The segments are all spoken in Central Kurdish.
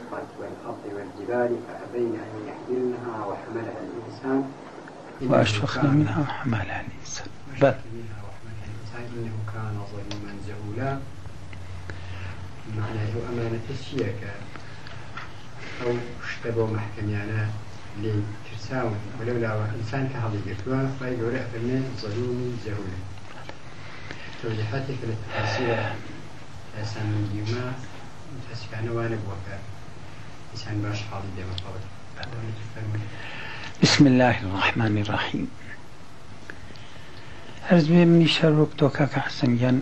السماوات والأرض والجبال فأبين أن يحملنها وحملها الإنسان وأشفقنا منها وحملها الإنسان إنه كان ظلوما جهولا. معناه أمانة الشيكة أو اشتبوا محكميانا لترساون ولولا إنسان كهذا يقتوا فيقول أفرمي ظلوم جهولا. توضيحاتك للتفاصيل أسان من ديوما متأسفان وانبوك إنسان باش حاضر ديما قبل. بسم الله الرحمن الرحيم. عرض مني شرك توكا كحسن جان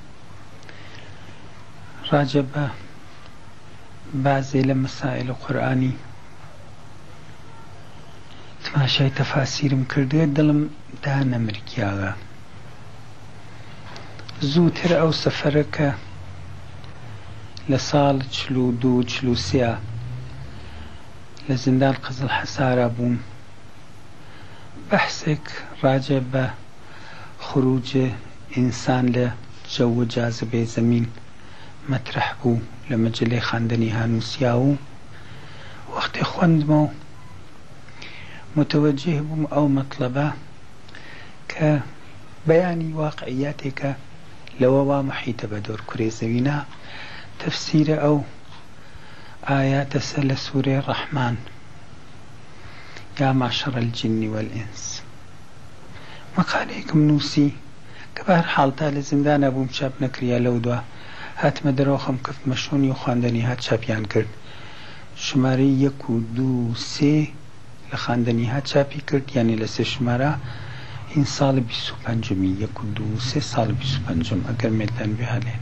راجب بعض المسائل القرآني تماشي تفاسير مكردية دلم دانا مركياغا زوتر أو سفرك لصال تشلو دو تشلو سيا لزندان قزل حسارة بوم بحثك راجب خروج إنسان لجو جاذبه زمين مطرح بو لمجله خاندني هانوسياو وقت خوندمو متوجه بو أو مطلبه كبياني واقعياتك لو محيط بدور كري زمينا تفسير أو آيات سل سورة الرحمن يا معشر الجن والإنس مقاليكم نوسي كبار حالتا لزندان أبو مشاب نكريا لودوا هات مدروخم كف مشون يخاندني هات شابيان کرد شماري 1 2 3 لخاندني هات شابي کرد يعني لسه شمارة این سال 25 1 2 3 سال 25 اگر ميلتان بهالين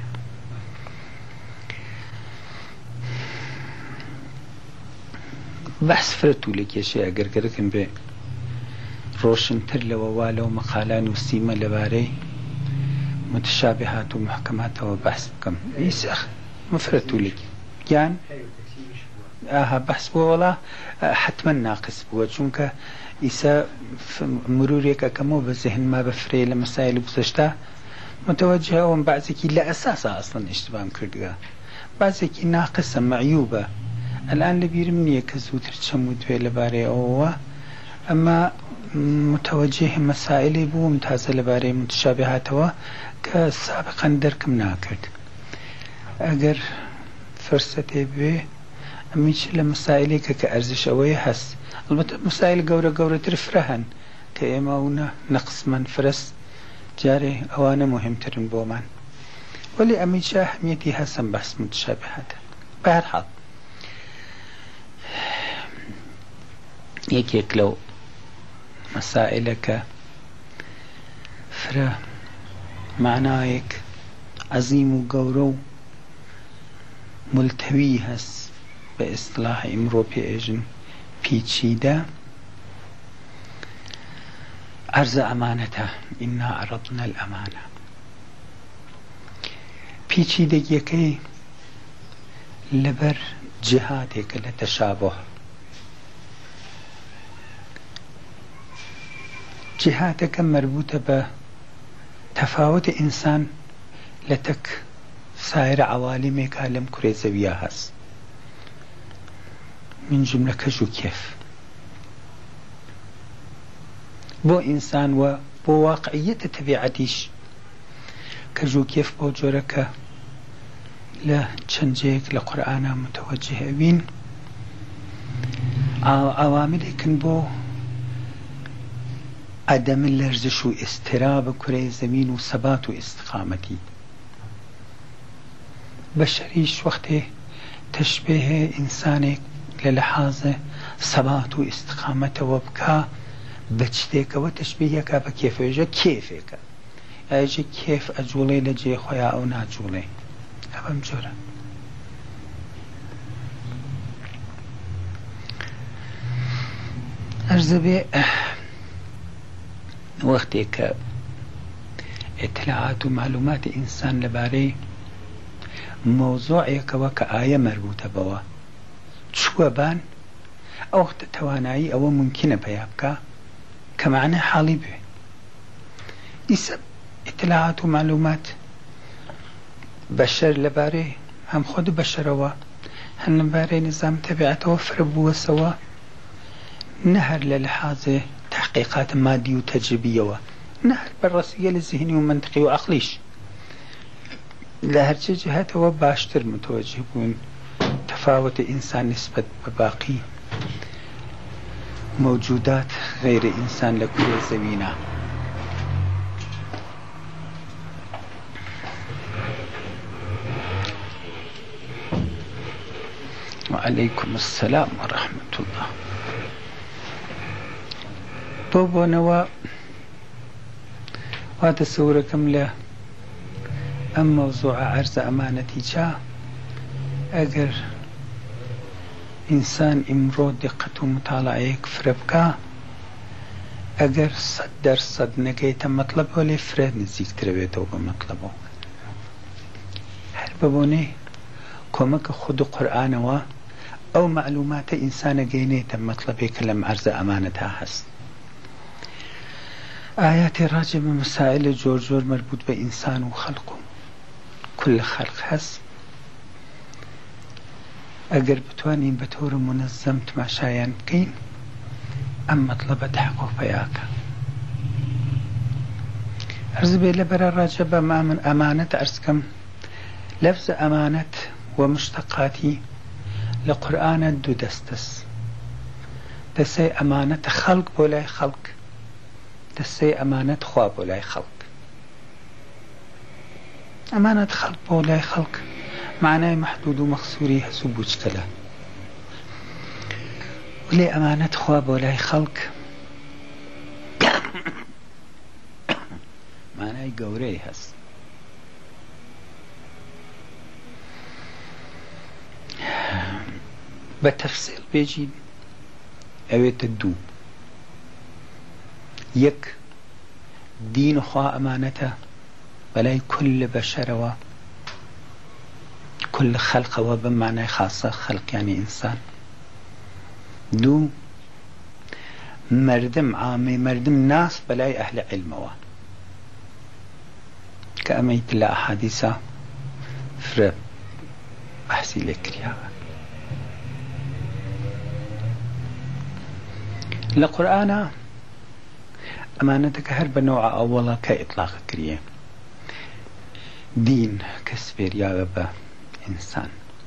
بحث فرتو لك يا شيء اگر کرکن به روشن تر لووالو مقالان وسيمة لباري متشابهات ومحكمات وبحث بكم يسخ مفرتو لك يعني بحث بولا حتما ناقص بو چونك إسا مروريك كمو بذهن ما بفري لمسائل بزشتا متوجهة ومن بعضكي لا أساس أصلا اشتباه كردها بعضكي ناقصة معيوبة الآن لبيرمني كزوتر تشمود في لباري أوه أما متوجه مسائل بو ممتازة لباري متشابهاتوا كسابقا دركم ناكرد اگر فرصتي بي اميش لمسائلي كأرزش اوي هس البته مسائل قورة ترفرهن كإماونا نقص من فرس جاري اوانا مهمترن بومان ولي اميش اهميتي هسن بحث متشابهات بهرحال يك لو مسائلك فرا معنايك عظيم وقورو ملتوي هس باصطلاح امرو بيجن بيتشيدا عرض امانته إنا عرضنا الامانه بيتشيدا يكي لبر جهاتك لتشابه جهاتك مربوطة بتفاوت إنسان لتك سائر عوالمك عالم كرة زوية هس من جملة كجو كيف بو إنسان وبو واقعية تبعتيش كجو كيف بو جورك لا تشنجيك لقرآن متوجه بين عواملك بو عدم اللرزش و استراب كرة زمين و ثبات و استقامتي بشريش وقت تشبه إنسانك للحاظ ثبات و استقامته وبكا بجتك و تشبيهك بكيف يجا كيفك يجا كيف أجولي لجي خويا أو ناجولي أبا مجورا أرزبي وقتك اطلاعات ومعلومات إنسان لباري موضوعك وكآية مربوطة بوا شو بان أو توانائي أو ممكنة بيابك كمعنى حالي به إسا اطلاعات ومعلومات بشر لباري هم خود بشر هەن لەبارەی نظام تەبیعەتەوە فرە بووە سەوا نەهەر لە لەحاظێ تحقیقات مادی و تەجربیەوە نەهەر بەڕاستیە لە ذهنی و منطقی و عەقلیش لە هەرچە جهەتەوە باشتر متوەجه بوون تەفاوەتە ئینسان نسبەت بە باقی موجودات غیر ئینسان لە کورە زەوینە. وعليكم السلام ورحمة الله. بۆبوونەوە وا تەسەورەکەم لە ئەم مەوزوعە عەرزە ئەمانەتی چا ئەگەر ئینسان ئیمڕۆ دقت و متاڵعەیەک فرە بکە ئەگەر 100% نەگەیتە مەطلەبەوە لێ فرە نزیکترە بێتەوە بە مەطلەبەوە. هەر بەبوونەی کۆمەکە خود و قورئانەوە ئەو معلوماتە ئینسانە گەینێتە مەطلبێکە لەم عەرزە ئەمانەتا هەست. ئاياتی ڕاجێ بە مەسائلە جۆر جۆر مربوط بە ئینسان و خەڵق و كل خەڵق هەست. ئەگەر بتوانین بە تۆرە منەزەم تماشایان بکەین ئەم مەطلبە تحقق پەیاکە. عەرز بێ لەبەرە ڕاجە بە ئەمانەت عەرزکەم لەفز ئەمانەت و مشتەقاتی لە قورئانە دوو دەستەست. دەستەی ئەمانەتە خەڵق بۆ لای خەڵق، دەستەی ئەمانەت خوا بۆ لای خەڵق. ئەمانەت خەڵق بۆ لای خەڵق معنای محدود و مەخسووری هەست و بوچکەلە، ولێ ئەمانەت خوا بۆ لای خەڵق معنای گەورەی هەست. بە تەفسیل بێژین ئەوێتە دوو. یەک دین خوا ئەمانەتە بەلای كل بەشەرەوە كل خەڵقەوە بە معنای خاصە خەڵقیانی ئینسان. دوو مردم عامەی مردم ناس بەلای ئەهل عیلمەوە کە ئەمەیت لە ئەحادیسە فرە بەحسی لێ کراوە. لە قورئانە ئەمانەتە کە هەر بە نەوعە ئەوەڵە کە ئیطلاق کریە دین کە سپێریاوە بە ئینسان.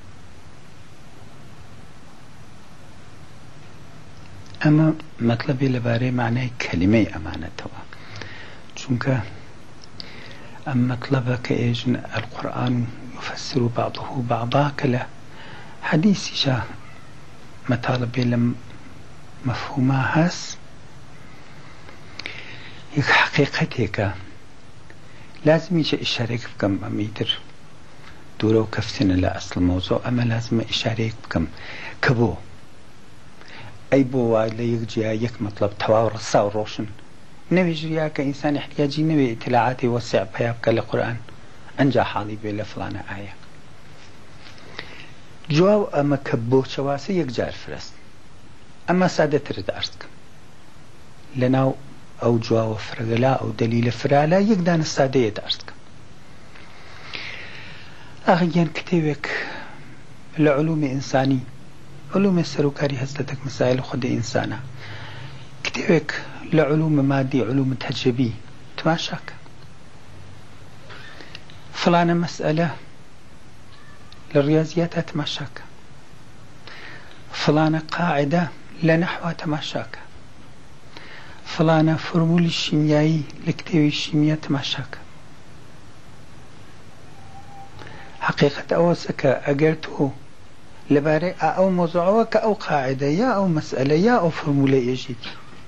ئەمە مەطلبی لەبارەی معنای کەلیمەی ئەمانەتەوە، چونکە ئەم مەطلبە کە ئێژن القورئان يفسر بعضه بعضا کە لە حەدیثیشە مەطالبێ لە مەفهوما هەست. یەک حەقیقەتێکە لازمیشە ئیشارەیەک بکەم ئەمەیتر دوورە و کەفتنە لە ئەسڵ مەوزوع. ئەمە لازمە ئیشارەیەک بکەم کە بۆ ئەی بۆ وای لە یەک جیا یەک مەطلب تەواو ڕەسا و ڕۆشن نەوێژریا کە ئینسان احتیاجی نەوێ ئیتلاعاتی وەسیع پیا بکە لە قورئان ئەنجا حاڵی بێ لە فڵانە ئایا. جواب ئەمە کە بۆ چەواسە یەک جار فرست. ئەمە سادەترت عەرز بکەم لەناو ئەو جواوە فرەگەلا ئەو دەلیلە فرالا یەک دانە سادەیەت عەرز بکەم. ئاخیان کتێوێک لە علومی ئینسانی علومی سەرۆکاری هەستەتەک مسائل خودی ئینسانە کتێوێک لە علوم مادی علوم تەجربی تماشاکە فلانە مەسئلە لە ڕیاضیاتە تماشاکە فلانە قاعدە لە نەحوا تماشاکە فلانە فۆرمولی شیمیایی لە کتێوی شیمیە تماشاکە. حقیقەت ئەوەسە کە ئەگەر تۆ لەبارەی ئەو مۆزوعەوە کە ئەو قاعدە یا ئەو مەسئلە یا ئەو فۆرمولە ئێژیت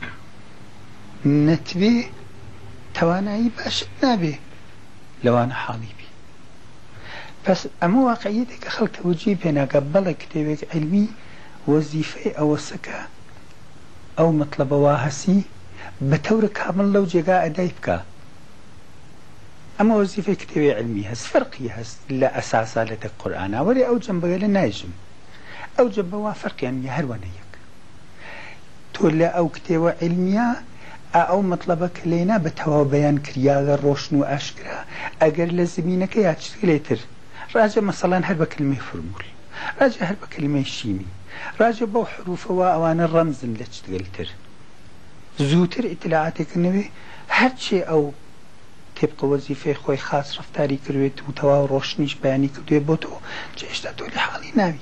نەتوێ توانایی باشت نابێ لەوانە حاڵی بی. پس ئەمە واقعیەتێکە خەڵک تەوەجوی پێناکە بەڵێ کتێوێک عیلمی وەزیفەی ئەوەسە کە ئەو مەطلبەوە هەسی بە تەورە کامل لەو جێگا ئەدای بکە. ئەمە وەزیفەی کتێوی عیلمی هەست فەرقی هەست لە ئەساسا لە تەک قورئانە وەرێ ئەو جەمبەگە لە نایژم ئەو جەمبەوە فەرقیان هەروەنە یەک. تۆ لە ئەو کتێوە عیلمیە ئەو مەطلبە کە لێنا بە تەواو بەیان کریاگە ڕۆشن و ئاشکرا ئەگەر لە زمینەکە یا چ لێتر ڕاجە مەسەڵەن هەر بە کلمەی فۆرمول راجع هەر بە کلمەی شینی راجع بەو حروفەوە ئەوانە ڕەمزن لە چتگەلتر زووتر ئیتلاعاتێکنەوێ هەرچێ ئەو تێبقە وەزیفەی خۆی خاص ڕفتاری کردوێت و تەواو ڕۆشنیش بەیانی کردوێ بۆ تۆ هێشتا تۆ لە حاڵی ناوی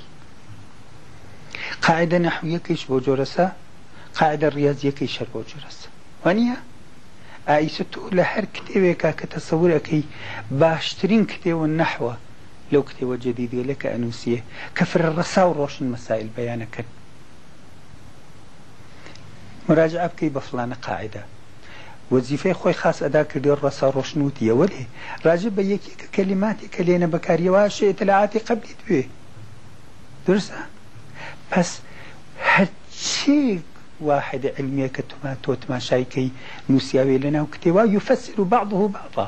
قاعدە نەحویەکەیش بۆ جۆرەسە قاعدە ڕیاضیەکەیش هەر بۆ جۆرەسە وانە ئایسە تۆ لە هەر کتێوێکا کە تەسەور ئەەکەی باشترین کتێوە نەحوە لەو کتێوە جەدیدگەلە کە ئەنووسیە کە فرەڕەسا و ڕۆشن مەسائل بەیانەکەن مراجعە بکەی بە فڵانە قاعدە وەزیفەی خۆی خاص ئەدا کردی ڕەسا ڕۆشنوتیە وەلێ راجع بە یەکێکە کەلیماتی کە لێنە بەکاریەوە شێ ئیتلاعاتی قەبلی دوێ درستە پس هەرچی واحد علمية كتما توتما شايكي نوسياوي لنا وكتوا يفسر بعضه بعضا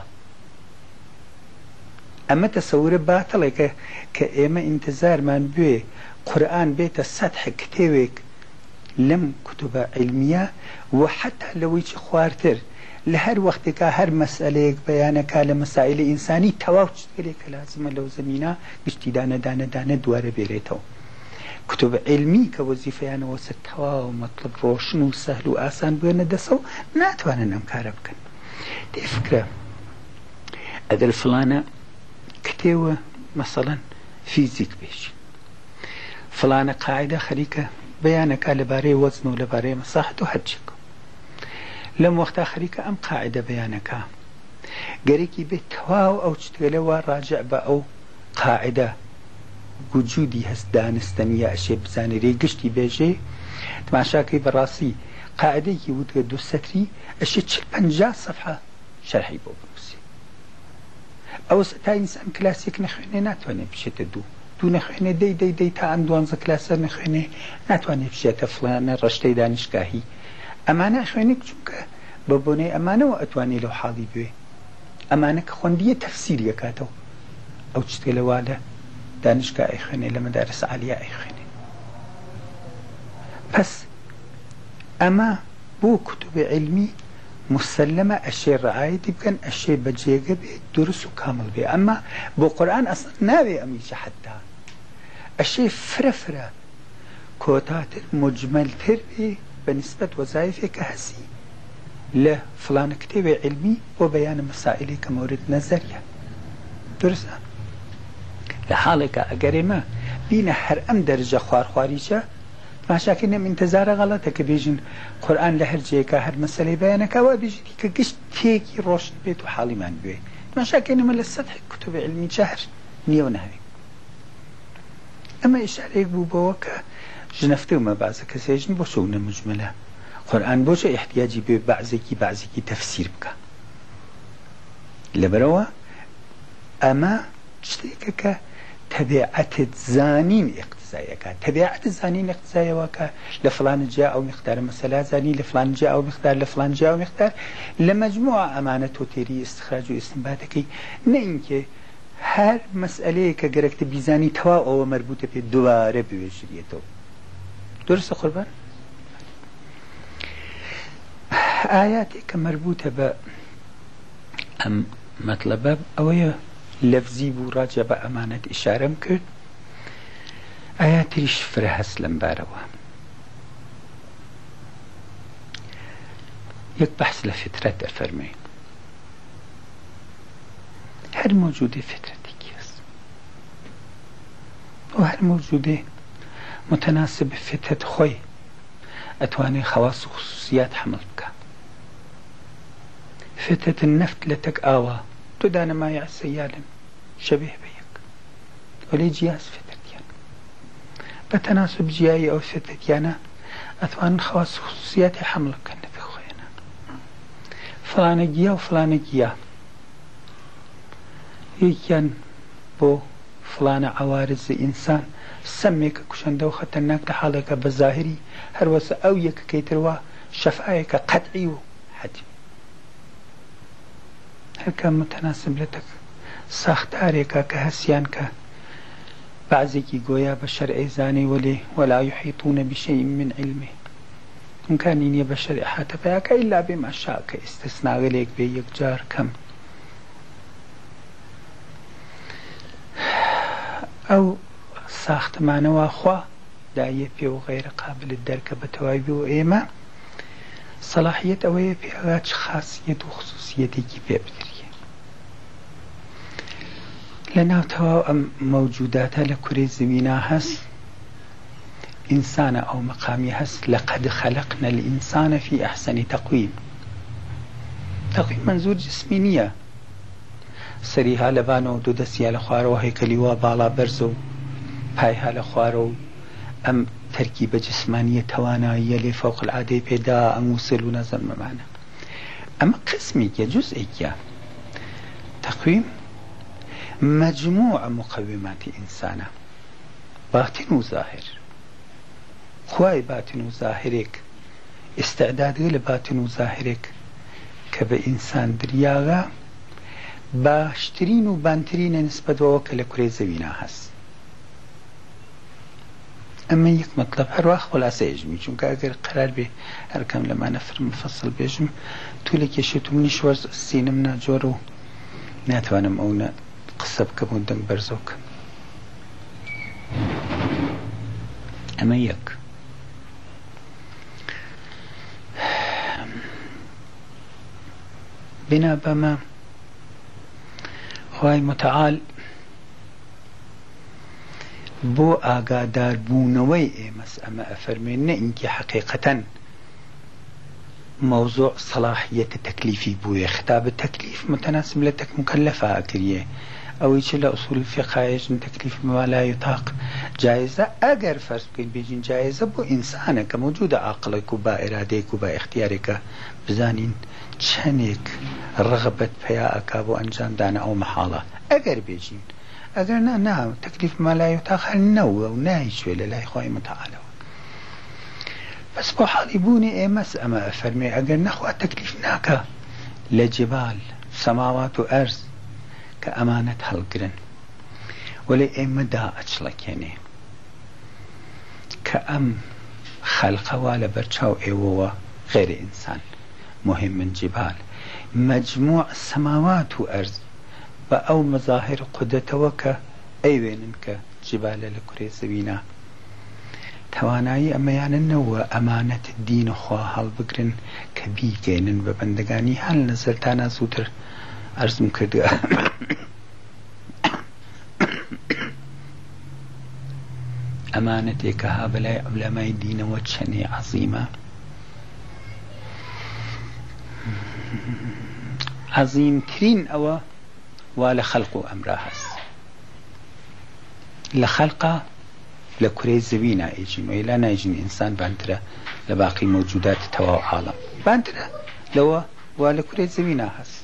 أما تصور باطل كإما انتظار من بيه قرآن بيت السطح كتويك لم كتب علمية وحتى لو يجي خوارتر لهر وقتك هر مسألة بيانك لمسائل إنساني تواوش تقولك لازم لو زمينا بشتي دانا دوار بيريتو كتب علمي كوظيفة أنا وستوا ومطلب روشن وسهل وآسان بينا دسو ناتوانا نمكارا بكن دي فكرة أدل فلانة كتوة مثلا فيزيك بيش فلانة قاعدة خريكة بيانك لباري وزن ولباري مساحة وحجك لم وقت خريكة أم قاعدة بيانك قريكي بتواو أو تشتغلوا راجع بأو قاعدة وجودي هست دانستنية أشياء بزاني ري قشتي بيجي تماشاكي براسي قاعدة يودغ دو ستري أشياء 50 صفحة شرحي بو بنوسي أو ستا إنسان كلاسيك نخويني ناتواني بشيت دو نخويني دي تا عندوانزا كلاسة نخويني ناتواني بشيت فلان رشتي دانشگاهي أمانة خوينك چونك ببوني أمانة وأتواني لو حالي بوي أمانة كخوندية تفسير يكاتو أو تشتغلواله دانشگاه ايخواني لمدارس عالية ايخواني بس اما بو كتب علمي مسلمة اشي رعاية بكن اشي بجيغة بي درس وكامل بي اما بو قرآن اصلا ناوي اميش حتى اشي فرفرة كوتات مجمل تربي بنسبة وظائفي كهسي له فلان كتاب علمي وبيان مسائلي كمورد نظرية درس لحالك أجري ما بين هر أم درجة خواريجة ما شاكين من انتظار غلطة كبيجن قرآن لهر جيكا هر مسألة بيانك وبيجي كقش تيكي روشن بيت وحالي من بيه ما شاكين من السطح كتب علمي شهر نيو نهري أما إشارة بوبوك جنفتو ما بعضك سيجن بوشونا مجملة قرآن بوش احتياجي بعضكي تفسير بك لبروا أما تشتيكك تبعت زانين اقتزايك تبعت زانين اقتزايك لفلان جاء أو مقدار مسألة زاني لفلان جاء أو مقدار لفلان جاء أو مقدار لمجموعة أمانة وتيري استخراج واستنباطك نينك هر مسألة كجركت بيزاني توا أو مربوطة بدواره بوجريته درس قربان آياتك مربوطة ب مطلب أو لفظي بو راجع بأمانة إشارة مكرد آيات ريش فرهس لمباروا يك بحث لفترة أفرمي هر موجودة فترة كيس وهر موجودة متناسب فترة خوي أتواني خواص وخصوصيات حملك فترة النفط لتك آوا تدانا ما يعسى يالم شبيه بيك ولي جياز فترتيان بتناسب جياي أو فترتيانا أثوان خواص خصوصياتي حملك كان في خوينا فلانة جيا وفلانة جيا يكيان بو فلانة عوارض إنسان سميك كشندو خطرناك لحالك بالظاهري هروس أو يك كيتروا شفايك قطعي وحتمي هل كان متناسب لتك ساختارك كهسيانك بعضك قويا بشر إيزاني ولي ولا يحيطون بشيء من علمه إن كان يبشر إحاطة بيك إلا بما شاء كاستثناء غليك بيك جار كم أو ساختمانەوە خوا دایە پێ و غەیرە قابلت دەرکە بە تەواوی و ئێمە سەلاحیەت ئەوەیە پێغا چ خاصیەت و خصوصیەتێکی پێ بدرێ لە ناو تەواو ئەم مەوجوداتە لە کورەی زەوینا هەست ئینسانە ئەو مەقامی هەست لەقەد خەلەقنا الئینسانە فی ئەحسەنی تەقویم تەقویم منزور جسمی نییە سەریها لە بانەوە دوو دەستیا لە خوارەوە هەیکەلی وا باڵا بەرزە و پایها لە خوارەوە ئەم تەرکیبە جسمانیە تواناییە لێ فەوق العادەی پێدا ئەنگوسل و نەزەمەمانە ئەمە قسمێکە جزئێکە تەقویم مجموع مقوماتی ئینسانە باتن و ظاهر خوای باتن و ظاهرێک ئێستعدادگە لە باتن و ظاهرێک کە بە ئینسان دریاغا باشترین و بانترینە نسبەتەوە کە لە کورەی زەوینا هەست ئەمە یەک مەطلب هەروە خلاصەیەژمی چونکە ئەگەر قرار بێ هەرکەم لەمانە فرم مفەسڵ بێژم تو لە کێشێت و منیش وەرز سینم ناجۆرە و ناتوانم ئەو قسە بکەم و دەنگ بەرزە بکەم ئەمە یەک بنا بەمە خوای متعال بۆ ئاگاداربوونەوەی ئێمەس ئەمە ئەفەرمێن نە ئینکە حەقیقەتەن مەوزوع سەلاحیەتە تەکلیفی بوویە خطابە تەکلیف متەناسب لە تەک مکەلەفە ئەکریە ئەوەی چ لە ئوسوول فقهایەژن تەکلیف ما لا یوتاق جایزە ئەگەر فەرز بکەین بێژین جایزە بۆ ئینسانە کە موجودە عاقڵێک و با ئێرادەیەک و با اختیارێکە بزانین چەندێک ڕغبەت پیا ئەکا بۆ ئەنجامدانە ئەو مەحاڵە ئەگەر بێژین ئەگەر نا تەکلیف ما لا یوتاق هەر نەوە و نایشوێ لە لای خۆی متعالەوە بەس بۆ حاڵی بوونی ئێمەس ئەمە ئەفەرمێ ئەگەر نەخوا تەکلیف ناکە لە جبال سەماوات و ئەرز کە ئەمانەت هەڵگرن وەلێ ئێمەدا ئەچڵەکێنێ کە ئەم خەلقەوا لە بەرچاو ئێوەوە غێر ئینسان مهم من جبال مجموع سەماوات و ئەرز بە ئەو مەظاهر قودرەتەوە کە ئەیوێنن کە جبالە لە کورەی زەوینا توانایی ئەمەیانە نەوە ئەمانەت دین خوا هەڵبگرن کە بیگەێنن بە بەندەگانی هەل نەزەرتانە زووتر ئەرزم کردووە ئەمانەتێکە ها بەلای عولەمای دینەوە چەنێ عەزیمە عەزیمترین ئەوە وا لە خەلق و ئەمرا هەست لە خەلقا لە کورەی زەوینا ئیجین وەیلا نایجین ئینسان بانترە لە باقی مەوجودات تەواو عاڵەم بانترە لەوە وا لە کورەی زەوینا هەست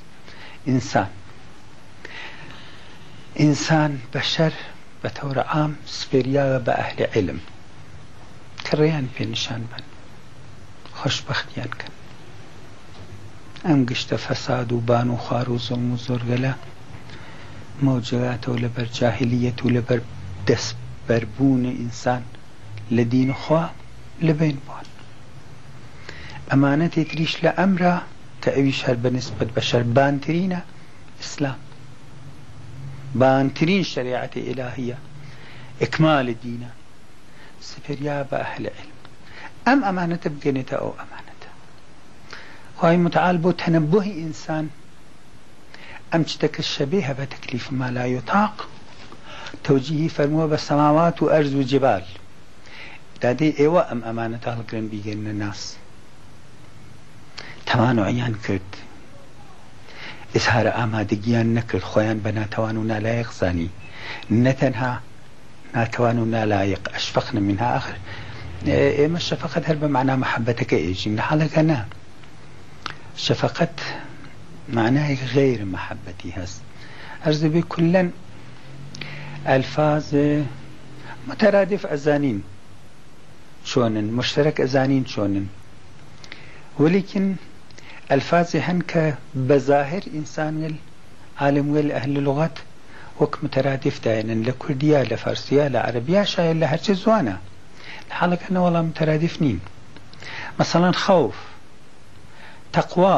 ئینسان بەشەر بە تەورە عام سپێریاوە بە ئەهلی عیلم کە ڕێیان پێنیشان بن خۆشبەختیان کەن ئەم گشتە فەساد و بان و خوار و زڵم و زۆرگەلە مەوجەگاتەوە لەبەر جاهلیەت و لەبەر دەستبەربوون ئینسان لە دین خوا لەبین بوون ئەمانەتێک تریش لە ئەمرا کە ئەویش هەر بەنسبەت بەشەر بانترینە ئیسلام بانترین شریعەتی ئیلاهیە ئیکمال دینە سپێریا بە ئەهل عیلم ئەم ئەمانەتە بگەنێتە ئەو ئەمانەتە خوای متعال بۆ تەنەببوهی ئینسان ئەم شتەکە شەبیهە بە تەکلیف ما لا یوتاق تەوجیهی فەرمووە بە سەماوات و ئەرز و جبال دادەی ئێوە ئەم ئەمانەتە هەڵگرن بیگەنە ناس تەمان و عیان کرد ئظهار ئامادەگیان نەکرد خۆیان بە ناتەوان و نالایەق زانی نەتەنها ناتەوان و نالایەق ئەشفەقن منها ئاخر ئێمە شەفەقەت هەر بە معنای مەحەبەتەکە ئێژین لە حاڵەکە نا شەفەقەت معنای غیر محبەتی هەست ئەرز بێ کولەن ئەلفاظ مترادف ئەزانین چۆنن مشترک ئەزانین چۆنن وەلیکن ئەلفازی هەن کە بەظاهر ئینسان وێل عالم وێل ئەهل لوغەت وەک مترادف داێنن لە کوردیە لە فارسیە لە عەرەبیە شایە لە هەرچی زوانە لە حاڵەکە نەوەڵام مترادف نین مەسەڵەن خەوف تەقوا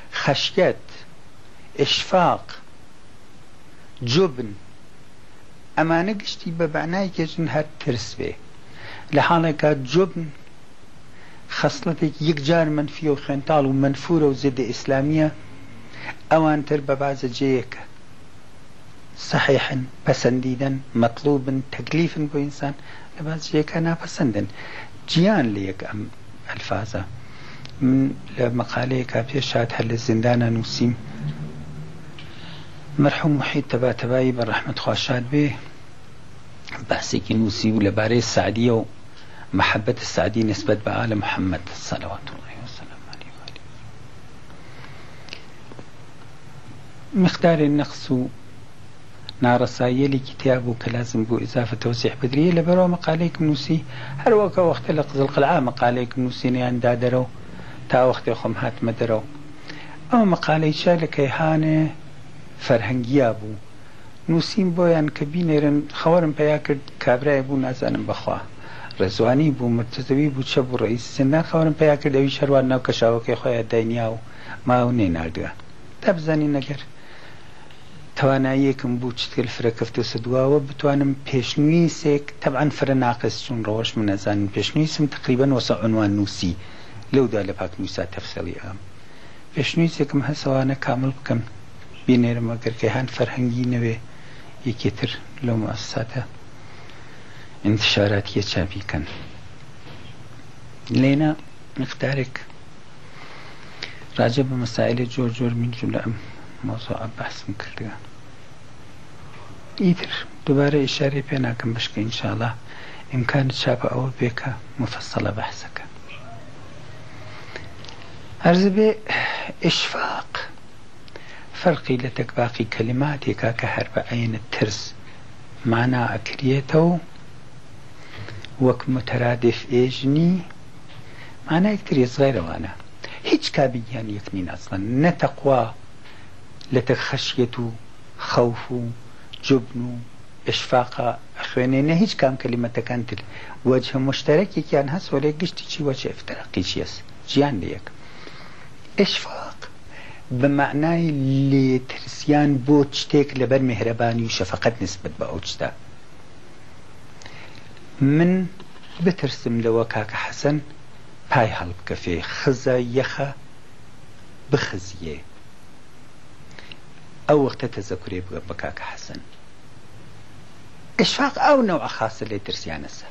خەشیەت ئشفاق جوبن ئەمانە گشتی بە بەعنای کێژن هەر ترس بێ لە حاڵێکە جوبن خەسڵەتێک یەکجار منفیە و خوێنتاڵ و منفورە و زێدە ئیسلامیە ئەوانتر بە بازە جەیەکە صحیحن پەسەندیدەن مەطلوبن تەکلیفن بۆ ئینسان لە باز جەیەکە ناپەسەندن جیان لە یەک ئەم ئەلفازە من لە مەقالەیەکە پێش هات هەر لە زیندانە نووسیم مەرحوم محید تەباتەبایی بە ڕەحمەت خواشاد بێ باسێکی نووسی و لەبارەی سعدیە و محبەت سعدی نسبەت بە ئالە محەممەد صلوات الله وسلم عليه وآله مقداری نەقص و ناڕەساییەکی تیا بوو کە لازم بوو ئیزافە تەوسیح بدرێ لەبەرەوە مەقالەیەکم نووسی هەروەکە وەختە لە قزڵقلعا مەقالەیەکم نووسینیان دا دەرەوە تا وەختی خۆم هاتمە دەرەوە ئەو مەقالەیچە لە کەیهانێ فەرهەنگیا بوو نووسیم بۆیان کە بینێرن خەوەرم پیا کرد کابرای بوو نازانم بەخوا ڕێزوانی بوو مرتزەوی بوو چە بوو ڕئیس زیندان خەوەرم پیا کرد ئەوی شەروان ناو کەشاوەکەی خۆیان داینیا و ماو نێناردووە تا بزانی نەگەر تواناییەکم بوو چتکل فرەکەفتە سەدواوە بتوانم پێشنویسێک تەبعاً فرە ناقص چون ڕۆژ من نەزانم پێشنویسم تقریباً وەسە عنوان نووسی لەودا لە پاک نووسا تەفسیڵی ئەم پێشنویسێکم هەسەوانە کامل بکەم بینێرم ئەگەر کەیهان فەرهەنگی نەوێ یەکێتر لەو مؤسساتە انتشاراتیە چاپیکەن لێنە مقدارێک راجع بە مەسائلە جۆر جۆر من جملە ئەم مۆزوعە بەحسم کردووە ئیتر دووبارە ئیشارەی پێ ناکەم بشکە ئینشاءڵڵا ئیمکانت چاپە ئەوە بێکە مفەسەڵە بەحسەکە عەرز بێ ئیشفاق فەرقی لە تەکباقی کەلیماتێکا کە هەر بە عەینە ترس معنا ئەکرێتەوە وەک متەرادف ئێژنی مانایەکتر ێزغایرەوانە هیچ کابیان یەک نین ئەسڵەن نە تەقوا لە خەشیەت و خەوف و جوبن و ئشفاقە خوێنێنە هیچ کام کەلیمەتەکان تر وەجهە مشتەرەکێکیان هەست وەلێ گشتیی وەجهە افتراقیچی هەست جیان لە یەک ئشفاق بە معنای لێترسیان بۆ شتێک لەبەر مهرەبانی و شەفەقەت نسبەت بە ئەو شتە من بترسم لەوە کاکە حەسەن پای هەڵبکەفێ خزە یەخە بخزیێ ئەو وەختە تەزەکورێ بگە بە کاکە حەسەن ئشفاق ئەو نەوع خاسە لێترسیانەسە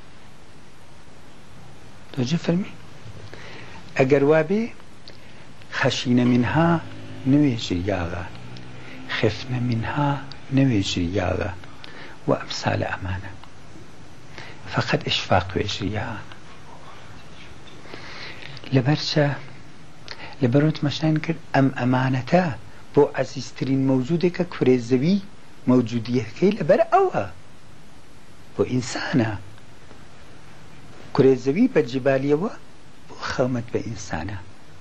تۆجە فەرمی ئەگەر وابێ خەشینە منها نوێژر یاغا خفنە منها نوێژر یاغا و ئەمسالە ئەمانە فقط ئشفاق وێژر یاغا لەبەرچە لەبەرۆت مەشان کرد ئەم ئەمانەتە بۆ عەزیزترین مەوجودێکە کورێ زەوی مەوجودیەکەی لەبەر ئەوە بۆ ئینسانە کورێ زەوی بە جبالیەوە بۆ خەومەت بە ئینسانە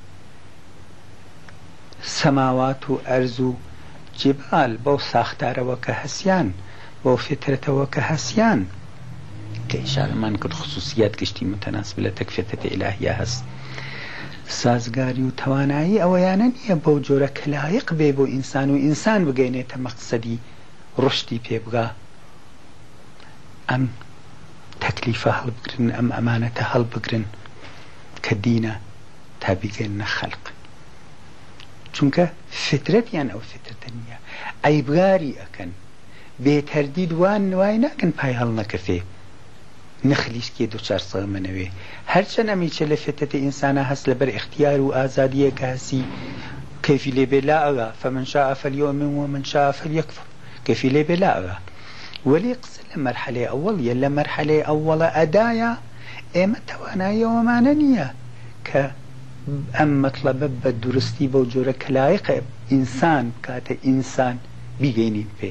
سەماوات و ئەرز و جبال بەو ساختارەوە کە هەسیان بۆ فترەتەوە کە هەسیان کە ئیشارەمان کرد خصوصیات گشتی متەناسب لە تەکفێتە ئیلاهیە هەست سازگاری و توانایی ئەوەیانە نییە بەو جۆرە کە لایق بێ بۆ ئینسان و ئینسان بگەینێتە مەقسەدی ڕشتی پێبگا ئەم تەکلیفە هەڵبگرن ئەم ئەمانەتە هەڵبگرن کە دینە تا بیگەینە خەلق چونکە فترەتیان ئەو فترەتە نییە ئەیبگاری ئەکەن بێتەردید وان وای ناکەن پای هەڵ نەکەفێ نخلیشکی دوچار سەڵمەنەوێ هەرچەند ئەمیچە لە فترەتی ئینسانە هەست لەبەر اختیار و ئازادیە کە هەسی کەیفی لێبێ لا ئەغا فمن شاء فليؤمن ومن شاء فليكفر کەیفی لێبێ لا ئەغا وەلی قسە لە مەرحەلەی ئەوەڵیە لە مەرحەلەی ئەوەڵە ئەدایە ئێمە تواناییەوەمانە نییە کە ئەم مەطلەبە بە درستی بەو جۆرە کە لایقە ئینسان کاتە ئینسان بیگەینین پێ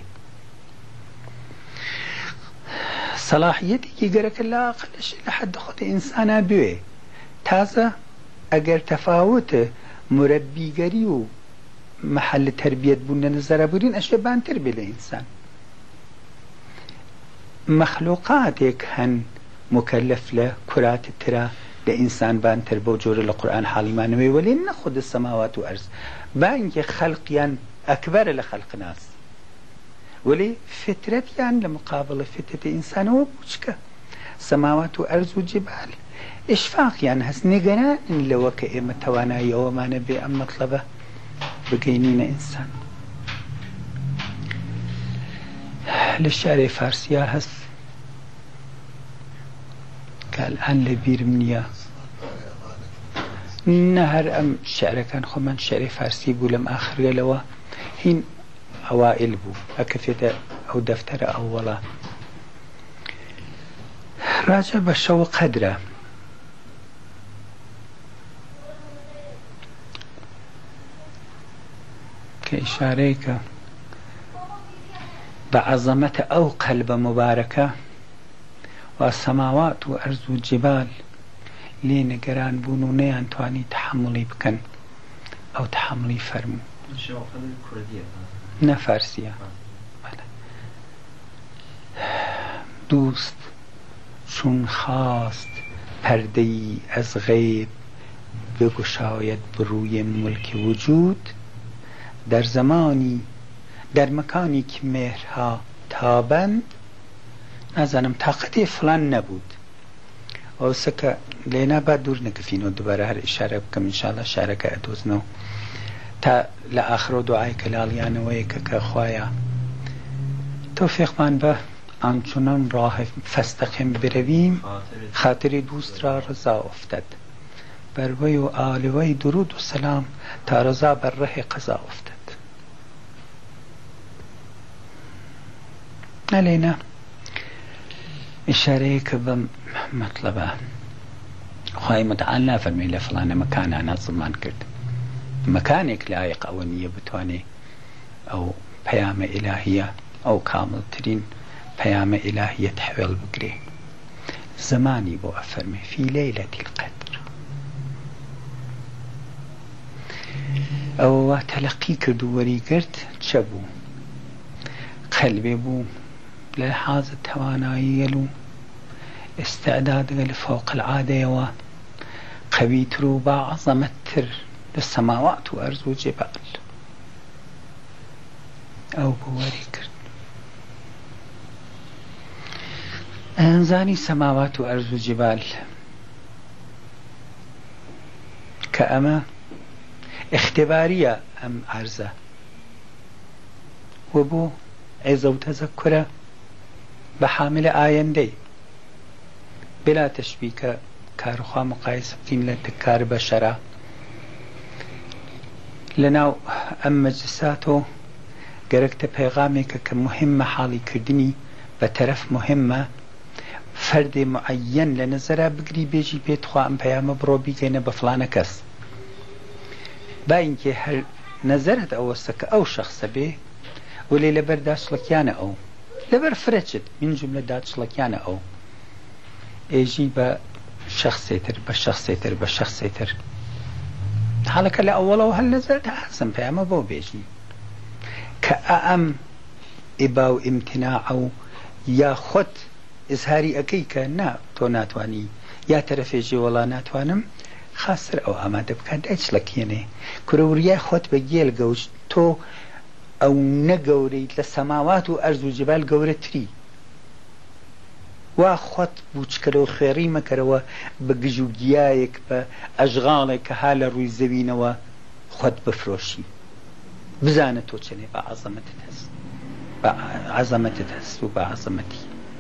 صلاحیەتێکی گەرەکە لاقلش لە حد خۆتە ئینسانە بوێ تازە ئەگەر تەفاوتە مرەبیگەری و محل تربیەت بوون لە نەزەرەبورین ئەشێ بانتر بێ لە ئینسان مەخلوقاتێک هەن مکەلەف لە کوراتە ترە لە ئینسان بانتر بەو جۆرە لە قورئان حاڵیمانەوەی وەلێ نەخۆدە سەماوات و ئەرز بانگێ خەڵقیان ئەکبەرە لە خەڵق ناس ولي فترتيان لمقابل فترة إنسان وبوشكا سماوات وأرض وجبال إشفاق يعني هس نقران لو كإما توانايا وما نبي أم مطلبة بقينين إنسان للشعر فارسيا هس قال الآن لبير منيا نهر أم شعر كان خمان شعر فارسي بو لم آخر لوا هين أوائل بو أكفيت أو دفتر أولا راجع بشو قدره كإشاريك بعظمة أو قلب مباركة والسماوات وأرض الجبال لين قران بونو نيان تواني تحملي بكن أو تحملي فرمو نفارسية دوست چون خواست پرده‌ای از غیب بگشاید بروی ملک وجود در زمانی در مکانی که مهرها تابند نزنم طاقت فلان نبود او سکه لینا بعد دور نکفین و دوباره هر اشاره بکم انشاءالله شارک ادوزنو تا لآخر دعای کلالیان ویک که خوایا توفیق من به آنچنان راه فستقیم برویم خاطر دوست را رضا افتد بر وی و آل وی درود و سلام تا رضا بر ره قضا افتد علينا إشارة كبم مطلبة خواهي متعال لا فرمي لفلان مكان أنا ضمان كرد مكانك لايق أو نية بتواني أو بيام إلهية أو كامل ترين بيام إلهية تحويل بقري زماني بو أفرمي في ليلة القدر أو تلقي كردو وري كرد تشبو قلبي بو للحاظ التوانايي له استعداد لفوق العادة وقبيت روبا عظمتر للسماوات وأرض وجبال أو بوري كرد أنزاني سماوات وأرض وجبال كأما اختبارية أم عرزة وبو عزة وتذكره بحامل آيندي بلا تشبيك كارخوا مقايسة بكين لتكار بشرة لناو أم مجلساتو قرقت بيغامك كمهمة حالي كردني بطرف مهمة فرد معين لنظرة بقري بيجي بيت خوا أم بيام بروبي كينا بفلانة كس باين كي هر نظرت أو سك أو شخص بيه ولي لبرداش لكيانا أو لبر فرجت من جملة داتش لكيانا أو ايجي بشخصيتر بشخصيتر بشخصيتر حالك لأولا وهل نزلت حسن فيما بو بيجي كأم إباو امتناعو يا خد إظهاري أكيكا نا تو ناتواني يا ترفيجي ولا ناتوانم خاسر أو أماده بكان دايش لكيني كروريا خد بجيل قوش تو أو نقوري للسماوات وأرض وجبال قورتري واخوت بوچکرو خيري مكرو بجوجيايك بأشغالك حال روي زوينوا خد بفروشي بزانتو چني بعظمتتس بعظمتتس وبعظمتي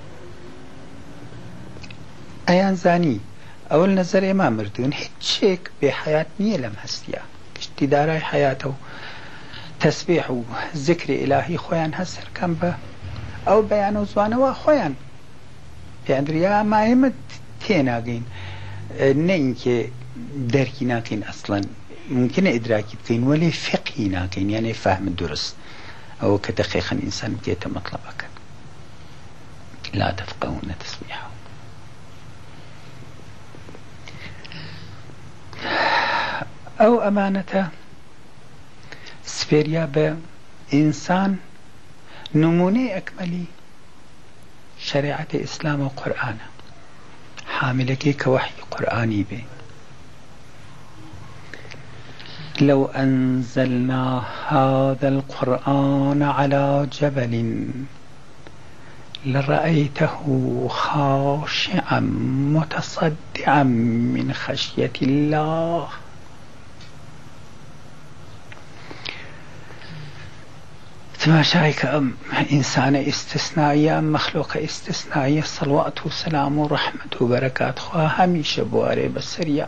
ايان زاني اول نظر امام مردون هيتشيك بحياة نية لم هستيا اشتداري حياته تسبيح وذكر الهي خوان هسر كان به او بيان وزوانوا خوان پیاندریا ما هم تیناگین نه اینکه درکی ناکین اصلا ممکنه ادراکی بکین ولی فقهی ناکین یعنی فهم درست او كدقيقا انسان بقيت مطلبك لا تفقهون تسبيحه او امانته سفيريا بإنسان نموني اكملي شريعة إسلام وقرآن حاملك كوحي قرآني به لو أنزلنا هذا القرآن على جبل لرأيته خاشعا متصدعا من خشية الله. تماشايك إنسان استثنائي مخلوق استثنائي صلوات وسلام ورحمة وبركات خواه هميشه بواره بسريا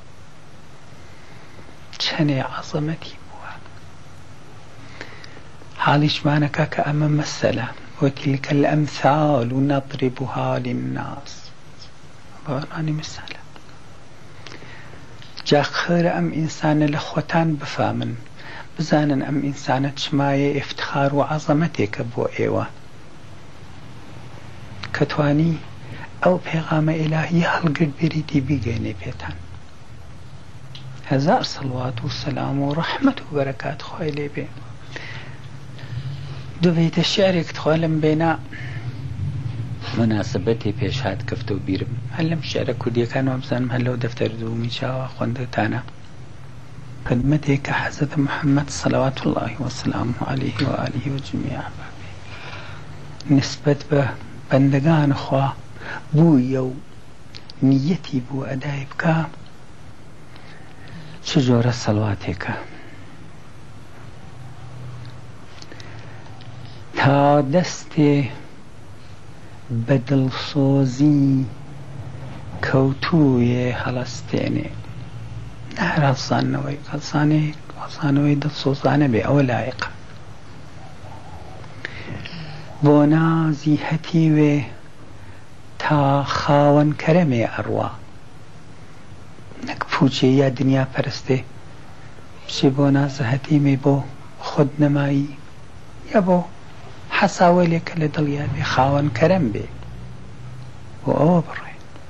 چنه عظمتي بوا حالش معنك كأمام مسألة وتلك الأمثال نضربها للناس باراني مسألة جا خير أم إنسان لخوتان بفامن بزانن أم إنسان شماية افتخار وعظمتك بو إيوة كتواني أو پیغام إلهي هلقد بريدي بيغيني بيتان هزار صلوات والسلام ورحمة وبركات خوالي بي دو بيت الشعر تخوالم بينا مناسبتي پیش هات كفتو بيرم هلم شعر كردية كانوا بزانم هلو دفتر دومي شاوا خوندتانا خدمتك حضرت محمد صلوات الله وسلامه عليه وآله وجميع أحبابه نسبة به بندگان خوا بو يو نيتي بو أداي بكا شجورة صلواتك تا دست بدل صوزي كوتوي هلستيني نهر هەڵسانەوەی دڵسۆزانە بێ ئەوە لایق بۆ نازی هەتیوێ تا خاوەن کەرەمێ ئەڕوا نەک پوچێ یا دنیا پەرستێ بچێ بۆ نازە هەتیمێ بۆ خود نەمایی یا بۆ حەساوەلێکە لە دڵیا بێ خاوەن کەرەم بێ بۆ ئەوە بڕێ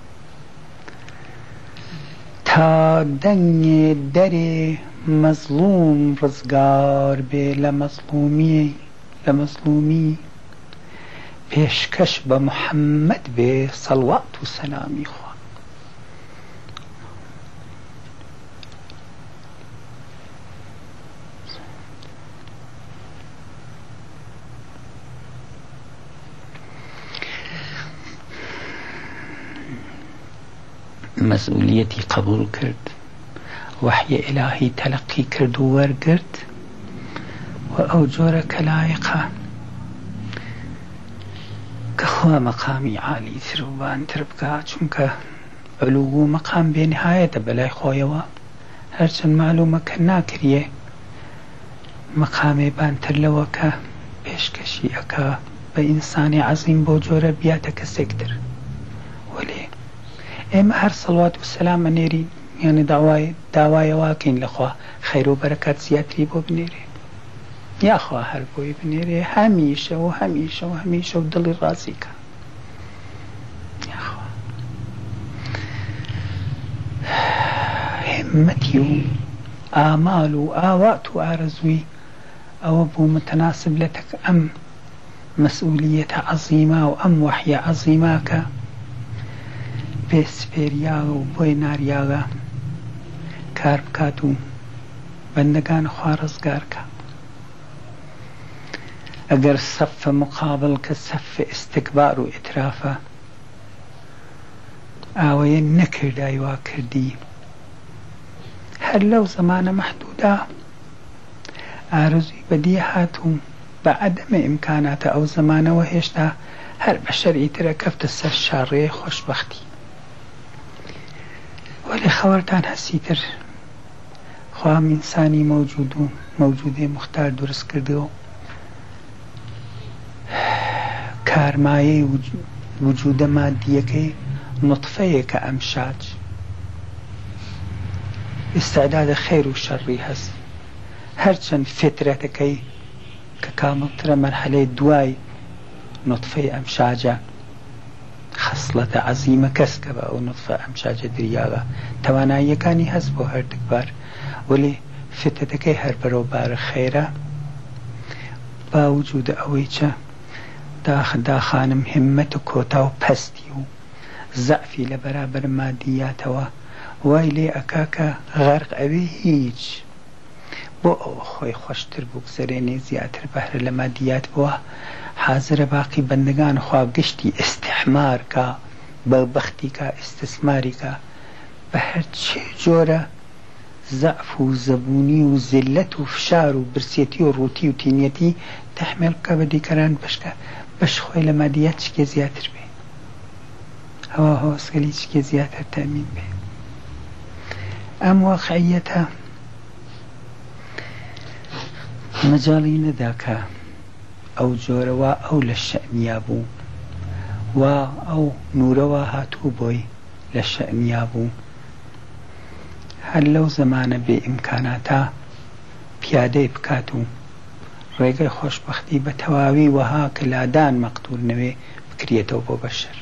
تا دنگ دری مظلوم رزگار به لمظلومی پیشکش به محمد به صلوات و سلامی خواه مسئولیتی قبول کرد وحی الهی تلقی کرد و ورگرد و او جور کلایقه که خواه مقامی عالی تر و بانتر بکا چونکه علو مقام بی نهایت بلای خویوا هرچند معلومه که ناکریه مقام بانتر لو که پیشکشی اکا به انسان عظیم بو جور بیاته کسکتر ولی اما هر صلوات و سلام نيري يعني دعواي واكين لخوا خير وبركات زياتري بو بنيري يا خوا هر بوي بنيري هميشه وهميشه وهميشه ودل راسيك يا خوا همتي آمال وآوات وآرزوي أو بو متناسب لتك أم مسؤولية عظيمة وأم وحي عظيمة بسپێریاغا و بۆی ناریاغا کار بکات و بەندەگان خوا ڕزگارکە ئەگەر سەف مقابل کە سەف ئستکبار و ئیترافە ئاوەیە نەکردای وا کردی هەر لەو زەمانە مەحدوودە ئارزوی بەدیە هات و بە عەدەمە ئیمکاناتە ئەو زەمانەوە هێشتا هەر بە شەرعی ترە کەفتە سەر شاڕێی خۆشبەختی ولی خبرتان هستیتر خواه انسانی موجوده مختار درست کرده و کارمایه وجود مادیه که نطفه که امشاج استعداد خیر و شری هست هرچند فطرت که کاملتر مرحله دوای نطفه امشاجه خصلة عظيمة كسكبة أو نطفة أمشاج درياغا توانایی كاني هزبو هر دكبار ولي فتتكي هر بروبار خيرا با وجود أويچا دا خانم همت كوتا و پستي و ضعفي لبرابر مادياتوا وايلي أكاكا غرق أبي هيج بۆ ئەوە خۆی خۆشتر بگزەرێنێ زیاتر بەهرە لە مادیات بووە حازرە باقی بەندگان خوا گشتی ئستحمار کا بەبەختی کا ئستثماری کا بە هەرچێ جۆرە زەعف و زەبوونی و زلت و فشار و برسێتی و ڕووتی و تینیەتی تەحمیل بکە بە دیکەران بەشکە بەش خۆی لە مادیات چکێ زیاتر بێ هەوا هەوەسگەلی چکێ زیاتر تەمین بێ ئەم واقعیەتە مەجاڵی نەدا کە ئەو جۆرەوە ئەو لە شەئنیا بوو و ئەو نورەوە هاتوو بۆی لە شەئنیا بوو هەر لەو زەمانە بێ ئیمکاناتە پیادەی بکات و ڕێگەی خۆشبەختی بە تەواوی وەها کە لادان مەقتول نەوێ بکرێتەوە بۆ بەشەر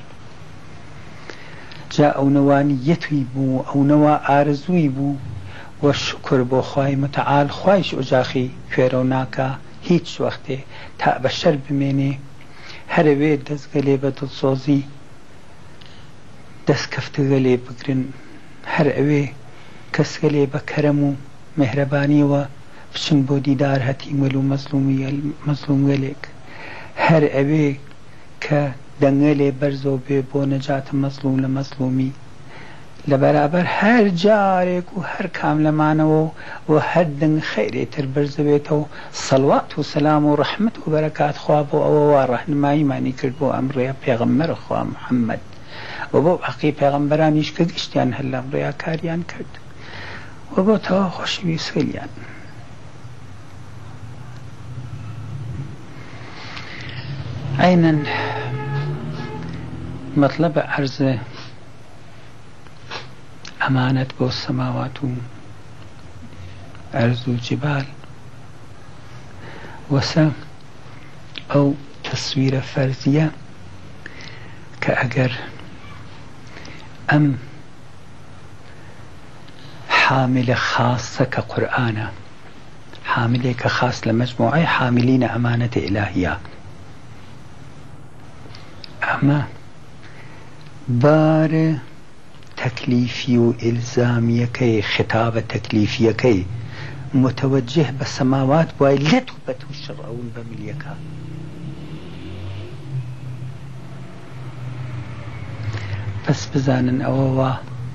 جا ئەو نەوانیەتوی بوو ئەو نەوە ئارزووی بوو وە شکر بۆ خوای متعال خوایش ئۆجاخی کوێرە و ناکە هیچ وەختێ تا بەشەر بمێنێ هەرەوێ دەستگەلێ بە دڵسۆزی دەستکەفتگە لێ بگرن هەر ئەوێ کەسگەلێ بە کەرەم و مهرەبانیەوە بچن بۆ دیدار هەتیمەل و مەزلومگەلێک هەر ئەوێ کە دەنگەلێ بەرزۆ بێ بۆ نەجاتە مەزلوم لە مەزلومی لە بەرابەر هەر جارێک و هەر کام لەمانەوە و هەر دەنگ خەیرێتر بەرزەبێتەوە سەڵوات و سەلام و ڕەحمەت و بەرەکات خوا بۆ ئەوەوە ڕەهنماییمانی کرد بۆ ئەمڕۆیە پێغەمبەر خوا محەممەد و بۆ حەقی پێغەمبەرانیش کە گشتیان هەر لەم ڕێیا کاریان کرد و بۆ تەوا خۆشەویستیان عينا مطلب عرض أمانة بو السماوات عرض الجبال وسا أو تصوير فرضية كأجر أم حاملة خاصة كقرآن حاملة كخاص لمجموعة حاملين أمانة إلهية أما بار تكليفي وإلزامي كي خطاب تكليفي كي متوجه بالسماوات بواي لتوبته الشرع والبمليكا بس بزانن أووا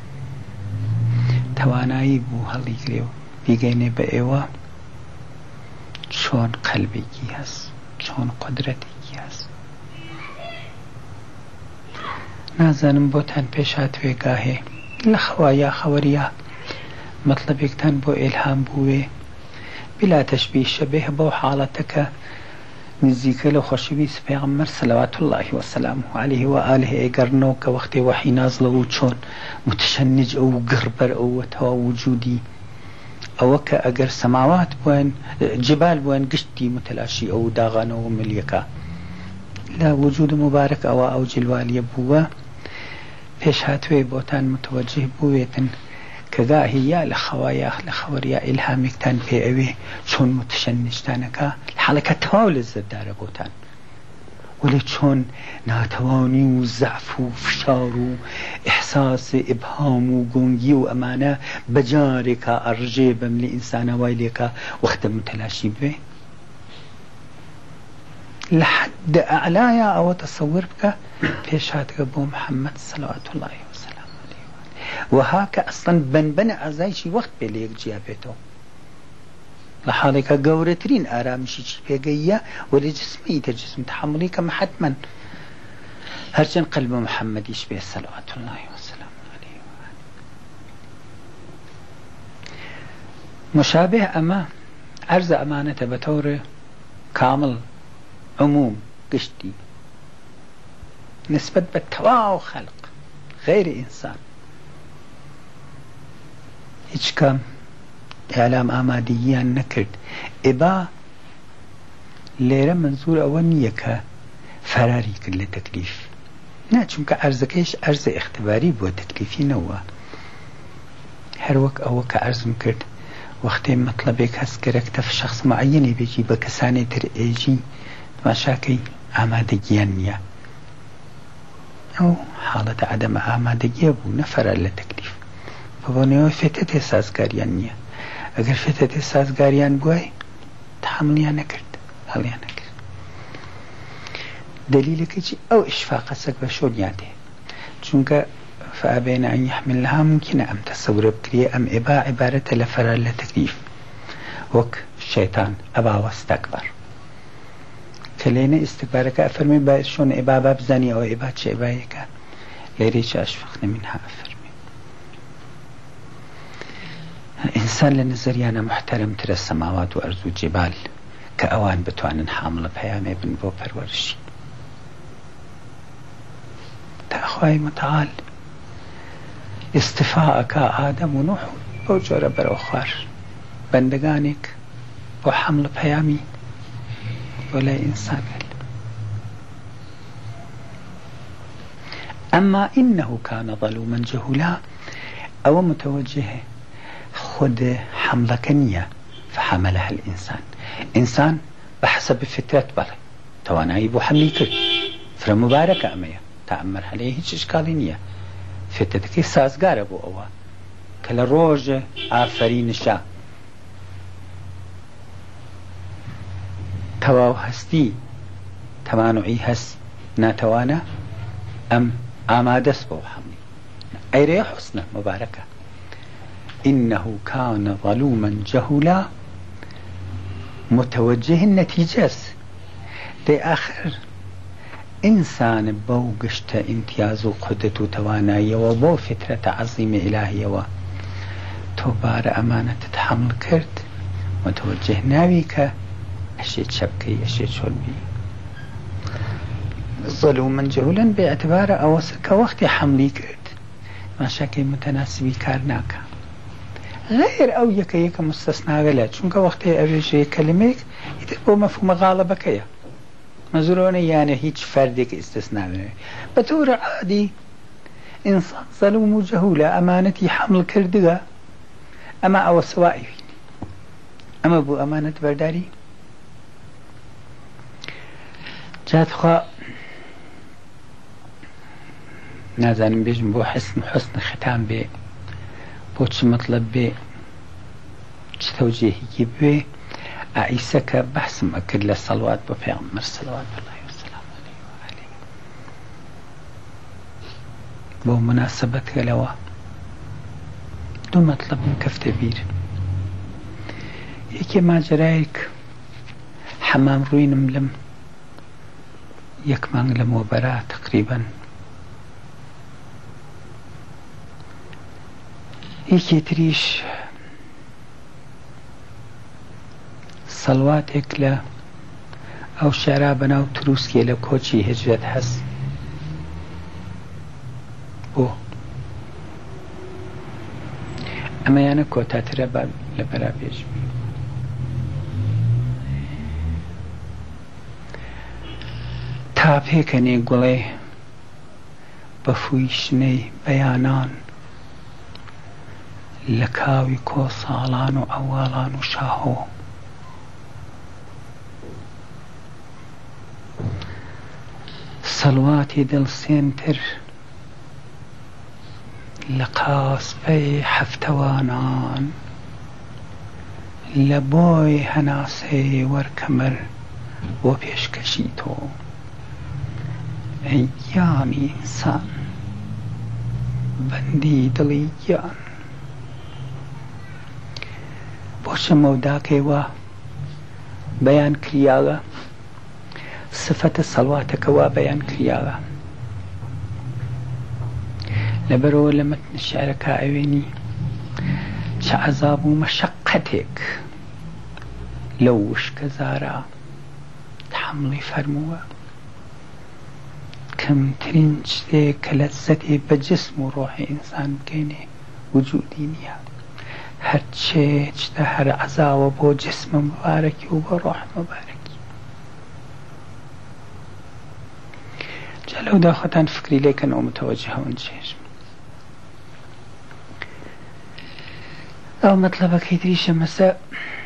توانایی بوو هەڵیگرێ و بیگەینێ بە ئێوە چۆن قەلبێکی هەست چۆن قودرەتێکی هەست نازانم بۆتان پێشاتوێ گاهێ لە خەوا یا خەوەریا مەطلبێکتان بۆ ئێلهام بووێ بلا تەشبیه شەبێه بەو حاڵەتەکە نزیکە لە خۆشەویست پێغەمبەر سەلەوات الله وسلامه عليه وآله ئەگەڕنەوە کە وەختێ وەحی نازڵەوە و چۆن متشنج ئەو گڕبەر ئەوە تەوا وجودی ئەوە کە ئەگەر سەماوات بووێن جبال بووێن گشتی متلاشی ئەو داغانەوە ملیەکە لە وجود مبارەک ئەوە ئەو جلوالیە بووە پێش هاتوێ بۆتان متوەجه بووێتن کە گاهی یا لە خەوایە لە خەوەریا ئیلهامێکتان پێ ئەوێ چۆن متشەنجتانەکە حاڵەکە تەواو لەزەتدارە بۆتان ولی چۆن ناتەوانی و زەعف و فشار و ئیحساس ئیبهام و گۆنگی و ئەمانە بەجارێکە ئەڕژێ بەم لە ئینسانە وای لێکە وەختە متلاشی بێ لە حد ئەعلایە ئەوە تەسەور بکە پێش هاتگە بۆ محەممەد سەلەوات الله وسلام عليه وها کە ئەسڵەن بەنبەنە ئازایشی وەخت پێ لە یەکجیا بێتەوە لە حاڵێکە گەورەترین ئارامشیی پێگەیە وەلی جسمیتە جسم تحملی کەمە حتما هەرچەند قەلب محەممەدیش بێ سەلەوات الله وسلام عليه مشابه ئەمە عەرزە ئەمانەتە بە تەورێ کامل عموم قشتي نسبة بالتواو خلق غير إنسان هيش كم إعلام آماديان نكرد إبا ليرة منظور أولية كفراري كل تكليف ناچون كأرزكيش أرز اختباري بو تكليفي نوا هر وك أو كأرز مكرد وقتی مطلبێک هەست کەرەکتە شخص معەنی بێکی بە کەسانی تر ئێژی ماشاکەی ئامادەگیان نییە ئەو حاڵەتە ئادەمە ئامادەگیە بوو نەفەرە لە تەکلیف بۆنەوە فێتە تێ سازگاریان نییە ئەگەر فێتە سازگاریان بووای تحملیان نەکرد هەڵیان نەکرد. دلیلەکەی ئەو ئیشفاقە سەگ بە شۆنیاتێ چونکە فأبين أن يحملها ممكن أم تصور بكري أم إبا عبارة لفرار لتكليف وك الشيطان أبا واستكبر كلينا استكبارك أفرمي بايد شون إبا باب زاني أو إبا تش إبايك ليريش أشفقنا منها أفرمي. الإنسان لنظريانا محترم ترى السماوات وأرض الجبال كأوان بتوان حامل بيامي بن بو پرورشي تأخوي متعال استفاءك آدم و نوح بو جورة برو خوار بندگانك بو حمل بيامي ولا إنسان. أما إنه كان ظلوما جهولا أو متوجه خد حملك نية فحملها الإنسان. إنسان بحسب فترة بلي تواناي بو حملي كرد فرمبارك أمية تأمر عليه هيش إشكالي نية فتتكي سازگار بو أوا كلا روج آفرين شا تواو هستي تمانعي هس ناتوانا أم آمادس بو حملي أي ريح حسنة مباركة. إنه كان ظلوما جهولا متوجه النتيجة دي آخر إنسان بو قشت امتياز وقدة تواناية وبو فترة عظيمة إلهية و توبار أمانة تتحمل كرد متوجه ناويك أشيت شبكي أشيت شربي ظلوما جهولا باعتبار أوسك وقت حملي كرد ما شاكي متناسبي كارناك غير أو يك مستثنى غلا چونك وقت أبيجي كلميك يتبقى مفهوم غالبك يا مزروني يعني هيج فردك استثناء بطور عادي إنسان ظلوم جهولة أمانتي حمل كردها أما أو سوائي أما بو أمانة برداري جات خوا نازانم بيجم بو حسن ختام بي بو چه مطلب بي چه توجيهي بي عيسى كبحث مأكد للصلوات بفيغمبر صلوات الله وسلام عليه وآله بو مناسبة لوا دو مطلب من كفتبير يكي ما جرايك حمام روين ملم يك مانغلم وبراء تقريبا يكي تريش صلواتك لا أو شرابنا أو تروسكي لكوتشي هجرت حس بو أما يعني كوتا تربا لبرا بيجمي تابهكني قولي بفويشني بيانان لكاوي كو صالان وأوالان وشاهو صلواتي دل سنتر لقاس بي حفتوانان لبوي هناسي وركمر وبيشكشيتو أيامي إنسان بندي دليان بوش موداكي و بيان كرياغا صفة صلواتك وبيان كرياغا لبرو لما تنشعرك عيني شعذاب مشقتك لوش كزارا تحملي فرموا كم ترينج كلذتي بجسم وروح إنسان كيني وجودي نيا هرچه هر عذاب بو جسم مبارك وبروح مبارك جلو داختان فكري ليك أنه متوجهة ونجيش أو مطلبك يدريش مساء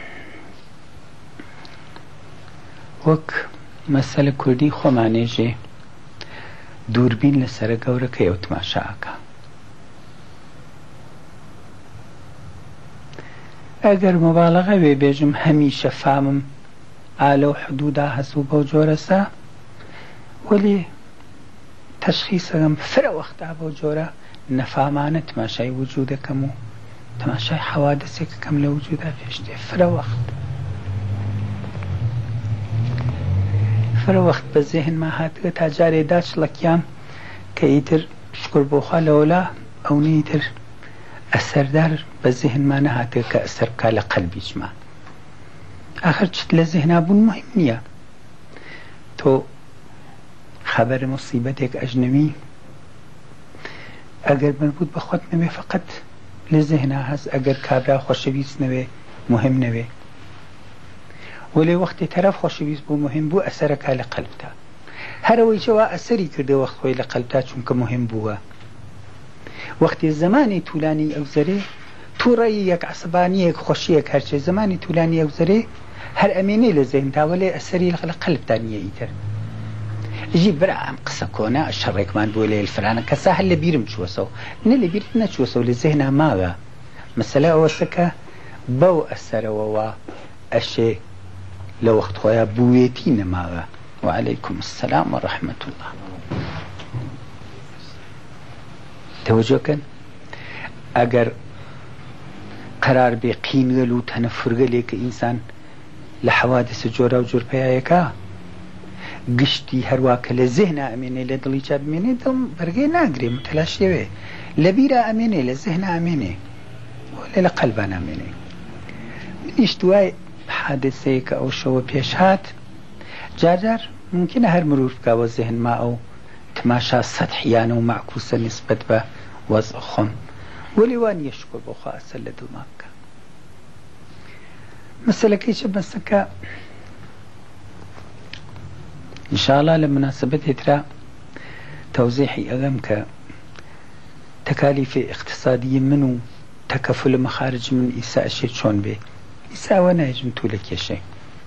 وك مسألة كردي خمانيجي دوربين لسر قورك يو تماشاكا ئەگەر مبالغە وێ بێژم هەمیشە فامم ئالە و حدودا هەسوو بەو جۆرەسا وەلی تەشخیصەکەم فرە وەختا بەو جۆرە نەفامانە تماشای وجودەکەم و تماشای حەوادثێکەکەم لە وجودا پێشتێ فرە وەخت بە ذهنما هاتگە تا جارێدا چڵەکیام کە ئیتر شکر بۆخوا لەوەلا ئەوەی ئیتر ئەسەردار بە ذهنما نەهاتگە کە ئەسەر بکا لە قەلبیچما ئاخر چت لە ذهنا بوون مهم نییە تۆ خەبەر مصیبەتێک ئەژنەوی ئەگەر مربوط بە خۆت نەوێ فقط لە ذهنا هەست ئەگەر کابرا خۆشەویست نەوێ مهم نەوێ وەلێ وەختی تەرەف خۆشەویست بوو مهم بوو ئەسەرەکە لە قەلبتا هەرەوەی چەوە ئەسەری کردە وەخت خۆی لە قەلبتا چونکە مهم بووە وەختی زمانی توولانی ئەو زەرێ تووڕەیی یەک عەسەبانیەک خۆشیەک هەرچێ زمانی توولانی ئەو زەرێ هەر ئەمێنێ لە ذهنتا وەلێ ئەسەری لە قەلبتا نییە ئیتر ژی برا ئەم قسە کۆنا شەڕێکمان بۆ لێ فلانە کەسا هەر لە بیرم چووەسەوە نە لە بیرت نەچووەسەوە لە ذهنا ماوە مەسەلە ئەوەسە کە بەو ئەسەرەوەوە ئەشێ لە وەخت خۆیان بووێتی نەماوە وعليكم السلام ورحمة الله توجهكن ئەگەر قرار بێ قینگەل و تەنەفورگەلێک ئینسان لە حەوادث جۆرا و جۆر پەیایەکە گشتی هەروواکە لە ذهنا ئەمێنێ لە دڵی چا بمێنێ دڵ بەرگەی ناگرێ متەلاشیەوێ لە بیرا ئەمێنێ لە ذهنا ئەمێنێ لە قەلبا نامێنێ منیش دوای حادثەیەکە ئەو شەوە پێش هات جارجار ممکنە هەر مرور بکاوە ذهنما ئەو تماشا سەدحیانە و معکوسە نسبەت بە وەزع خۆم وەلی وانیە شکر بۆخوا ئەسەر لە دڵما بکە مەسەلەکەی چە بەسەکە ئینشاءالله لە مناسبەتێ ترا تەوزیحی ئەگەم کە تەکالیفی اقتصادی من و تەکەفل مەخارج من ئیسا ئەشێ چۆن بێ ئیساوە نایژم تو لە کێشەی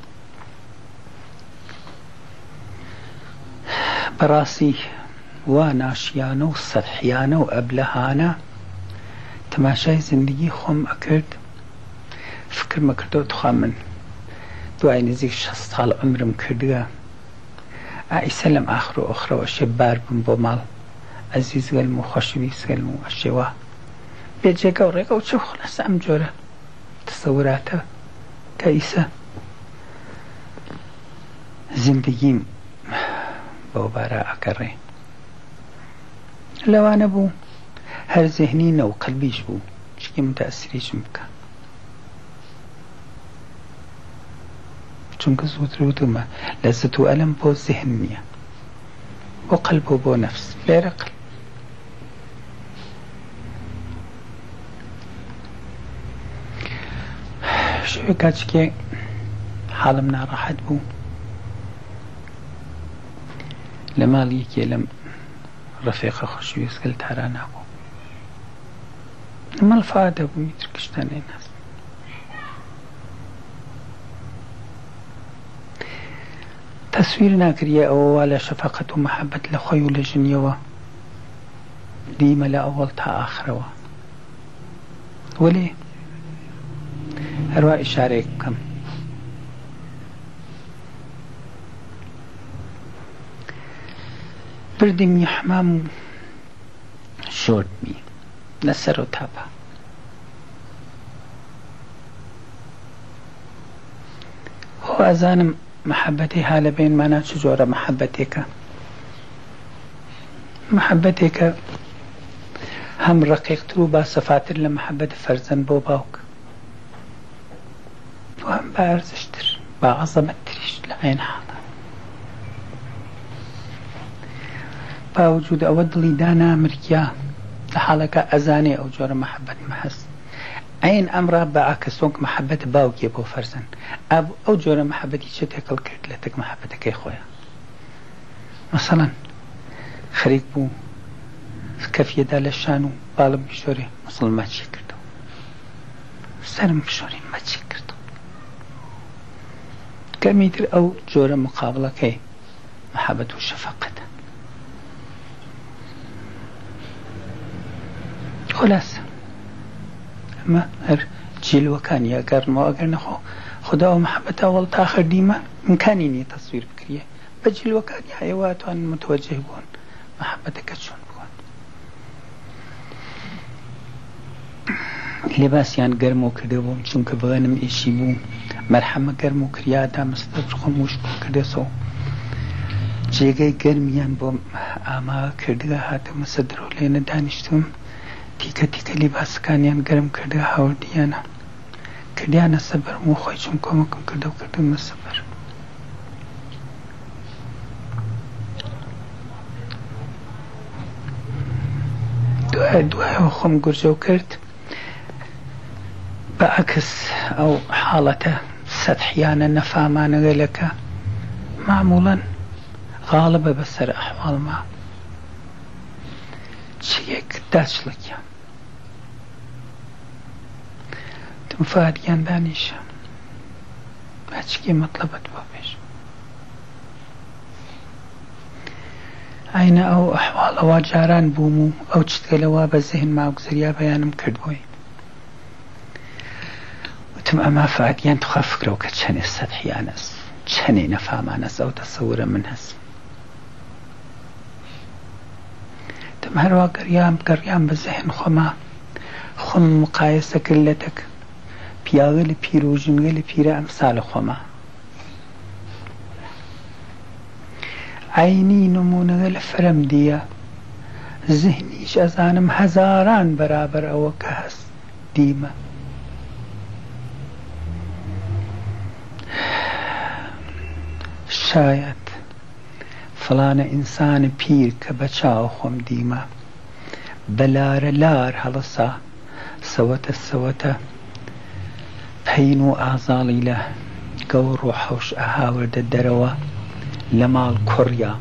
بەڕاستی وا ناشیانە و سەدحیانە و ئەبلەهانە تەماشای زندگی خۆم ئەکرد فکرمە کردەوە توخوا من دوای نزیک 60 ساڵ عمرم کردووە ئایسە لەم ئاخر و ئۆخرەوە ئەشێ بار بم بۆ ماڵ ئەزیز گەلم و خۆشەویست گەلم و ئەشێوە بێجێگە و ڕێگە و چە خلاصە ئەم جۆرە تەسەوراتە کە ئیسە زندگیم بەو بارە ئەکەڕێ لەوانە بوو هەر ذهنینە و قەلبیش بوو شکی متەئسیریشم بکە چونکە زووتر وتمە لەزەت و ئەلەم بۆ ذهن نییە بۆ قەلب و بۆ نەفس لێرە قەلب شوێ کاتێکێ حاڵم ناڕەحەت بوو لە ماڵیەکێ لەم ڕەفیقە خۆشەویستگەل تارانە بوو مەڵفا دەبووی ترکشتانەی ناس تەسویر ناکریە ئەوەوە لە شەفەقەت و مەحەبەت لە خۆی و لە ژنیەوە دیمە لە ئەوەڵ تا ئاخرەوە وەلێ هەروە ئیشارەیەک بکەم بردمی حمام و شۆردمی لەسەر و تاپە هۆ ئەزانم محەبەتی ها لە بینمانە چ جۆرە محەبەتێکە هەم ڕقیقتر و باسەفاتر لە محەبەت فەرزەند بۆ باوک و هەم با ئەرزشتر با عەزەمەتتریش لە عین حاڵە باوجود ئەوە دڵی دانا مرکیا لە حاڵەکە ئەزانێ ئەو جۆرە محەبەت مەهەست عین ئەمڕا بە ئاکەسۆنک محەبەت باوکێ بۆ فەرزەند ئەو جۆرە محەبەتی چه تێکەڵ کرد لە تەک محەبەتەکەی خۆیان مەسەڵەن خەریک بوو کەفیەدا لە شان و باڵم بشۆرێ مەسڵ ماچی کردەوە سەرم بشۆرێ ماچی کردەوە کەمیتر ئەو جۆرە مقابڵەکەی محەبەت و شەفەقەتە خلاصە ئەمە هەر جیلوەکانی ئەگەڕنەوە ئەگەر نەخۆ خدا و محەبەتە وەڵ تاخر دیمە امکانی نییە تەسویر بکرێ بە جیلوەکانی هەیەوە توان متوەجه بوون محەبەتەکە چۆن بوون لێباسیان گەرم و کردەوە چونکە بەغەنم ئێشی بوو مەرحەمە گەرم و کریادا مەستە خۆموش کردێسەوە جێگەی گەرمیان بۆ ئاماگە کردگە هاتەمە سەدرۆ لێنە دانیشتم تیکە تیکە لیباسەکانیان گەرم کردگە هاوردیانە کردیانە سەبەر و خۆی چون کۆمەکم کردە و کردمە سەبەر دوایەوە خۆم گورجە و کرد بەعکس ئەو حاڵەتە سەدحیانە نەفامانە گەلەکە معموڵەن غاڵبە بەسەر ئەحواڵما چیەک داچڵێکیان تم فادیان دانیشە باچکی مەطلبەت بۆ پێش ئاینە ئەو ئەحواڵەوە جاران بووم و ئەو چتگەلەوە بە زەهن ماوگزەریا بەیانم کردبووی وتم ئەما فادیان توخوا فکرەوە کە چەندێ سەدحیانەس چەندێ نەفامانەس ئەو تەسەورە من هەست دەم هەروە گەڕیام بە زەهن خۆم مقایسە کرد لە تەک پیاوە لە پیر و ژنگە لە پیرە ئەمسالە خۆمە عینی نمونەگە لە فەرەم دیە زهنیش ئەزانم هەزاران بەرابەر ئەوە کە هەست دیمە شاید فلانە ئینسانە پیر کە بە چاو خۆم دیمە بەلارە لار هەڵەسا سەوەتە پەین و ئازاڵی لە گەور و حەوش ئەهاوردە دەرەوە لە ماڵ کوڕیا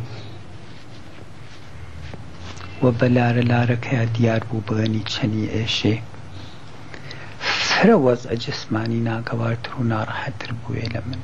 و بەلارە لارەکەیە دیار بوو بغەنی چەنی ئێشێ فرە وەزع جسمانی ناگەوارتر و ناڕەحەتتر بووێ لە من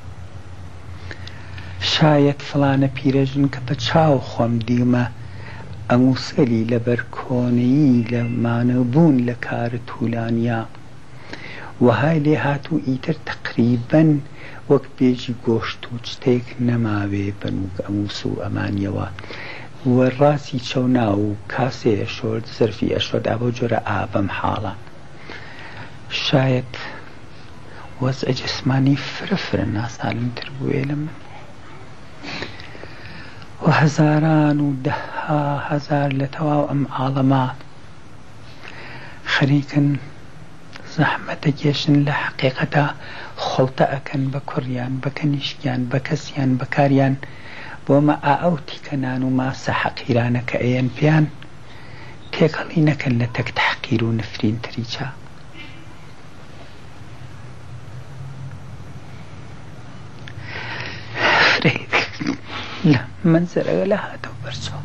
شاید فلانە پیرەژن کە بە چاو خۆم دیمە ئەموسەلی لەبەر کۆنەیی لە مانەبوون لە کارە توولانیا وهای لێ هاتوو ئیتر تەقریبەن وەک بێژی گۆشت و شتێک نەماوێ بەنووک ئەموس و ئەمانیەوە وەڕاستی چەونا و کاسێ ئەشۆرد زەرفی ئەشۆرد بۆ جۆرە ئابەم حاڵە شاید وەزع جسمانی فرە ناسالمتر بووێ لە من و هەزاران و دەها هەزار لە تەواو ئەم عاڵەما خەریکن زەحمەتە کێشن لە حەقیقەتە خۆڵتە ئەکەن بە کوڕیان بە کەنیشکیان بە کەسیان بەکاریان بۆمە ئەو تیکەنان و ماسە حەقیرانە کە ئەیەن پێیان تێکەڵی نەکەن لە تەک تەحقیر و نفرین تریچە لە منزەرەوە لە هاتەوە بەرچەوە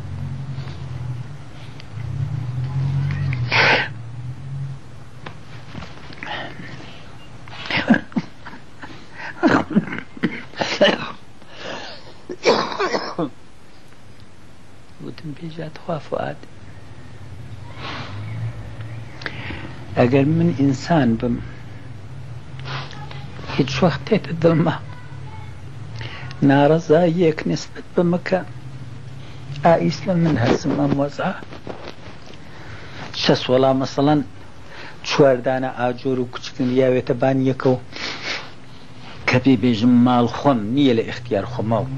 وتم بێژات خوا فواد ئەگەر من ئینسان بم هیچ وەخت تێتە دڵمە ناڕەزاییەک نسبەت بمە کە ئائیس لە من هەسم ئەم وەزعە شەس وەڵا مەسەڵەن چواردانە ئاجۆر و کوچکن یاوێتە بانیەکە و کە پێ بێژم ماڵ خۆم نییە لە ئیختیار خۆمە و